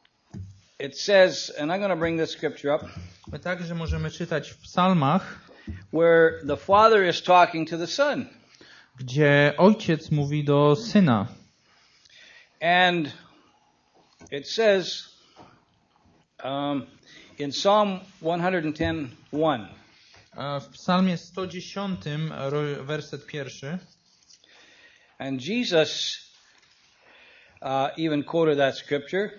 it says, and I'm going to bring this scripture up, my także możemy czytać w psalmach, where the Father is talking to the Son. gdzie Ojciec mówi do Syna. And it says um, in Psalm one ten one, A w psalmie sto dziesiątym, ro- werset pierwszy, and Jesus uh, even quoted that scripture.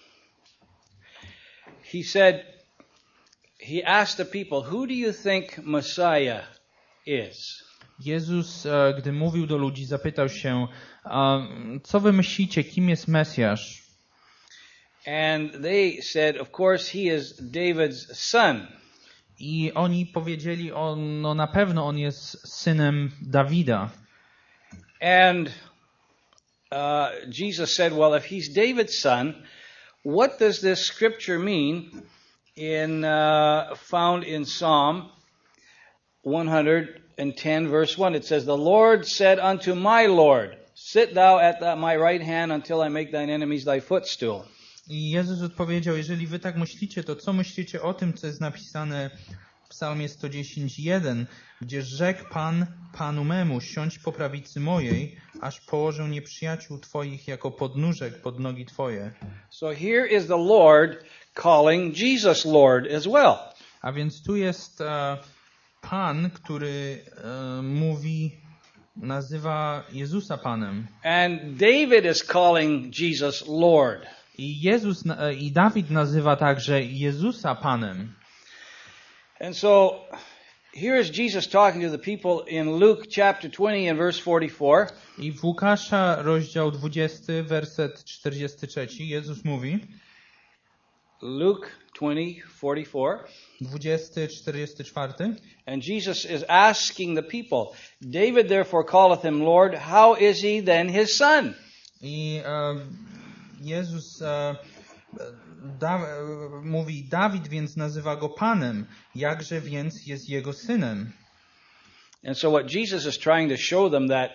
He said, he asked the people, who do you think Messiah is? Jezus, e, gdy mówił do ludzi, zapytał się, a, co wy myślicie, kim jest Mesjasz? And they said, of course, he is David's son. I oni powiedzieli, on, no na pewno on jest synem Dawida. And uh, Jesus said, well, if he's David's son, what does this scripture mean in uh, found in Psalm one ten verse one? It says, the Lord said unto my Lord, sit thou at the, my right hand until I make thine enemies thy footstool. I Jezus odpowiedział, jeżeli wy tak myślicie, to co myślicie o tym, co jest napisane w psalmie sto dziesięć jeden, gdzie rzekł Pan Panu memu, siądź po prawicy mojej, aż położę nieprzyjaciół twoich jako podnóżek pod nogi twoje. So here is the Lord calling Jesus Lord as well. A więc tu jest e, Pan, który e, mówi nazywa Jezusa Panem. And David is calling Jesus Lord. I Jezus i Dawid nazywa także Jezusa Panem. And so here is Jesus talking to the people in Luke chapter twenty and verse forty-four. I w Łukasza rozdział dwudziesty, werset czterdziesty trzeci Jezus mówi. Luke twenty forty-four. dwudziesty, czterdziesty czwarty. And Jesus is asking the people, David therefore calleth him Lord, how is he then his son? I e, Jezus e, da, e, mówi, Dawid więc nazywa go Panem, jakże więc jest jego synem. And so what Jesus is trying to show them that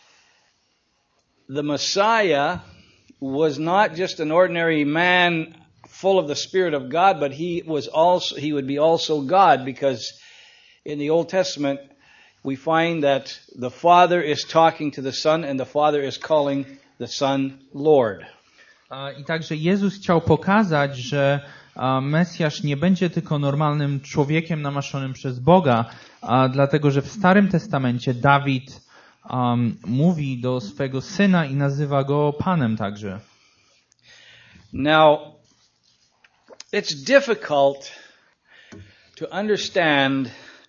the Messiah was not just an ordinary man full of the Spirit of God, but he was also he would be also God, because in the Old Testament we find that the Father is talking to the Son and the Father is calling the Son Lord. I także Jezus chciał pokazać, że Mesjasz nie będzie tylko normalnym człowiekiem namaszonym przez Boga, a dlatego, że w Starym Testamencie Dawid um, mówi do swego syna i nazywa go Panem także. Now, it's difficult to understand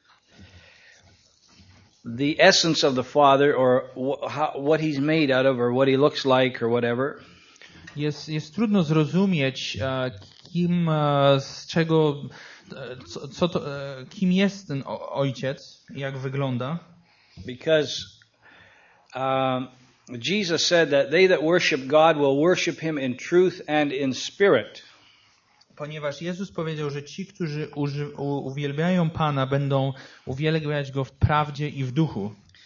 the essence of the Father, or wh- how, what he's made out of, or what he looks like, or whatever. Jest, jest trudno zrozumieć, e, kim, e, z czego, e, co, co to, e, kim jest ten o, ojciec, jak wygląda. Because um, Jesus said that they that worship God will worship him in truth and in spirit. Ponieważ Jezus powiedział, że ci, którzy uży, u, uwielbiają Pana, będą uwielbiać Go w prawdzie i w duchu.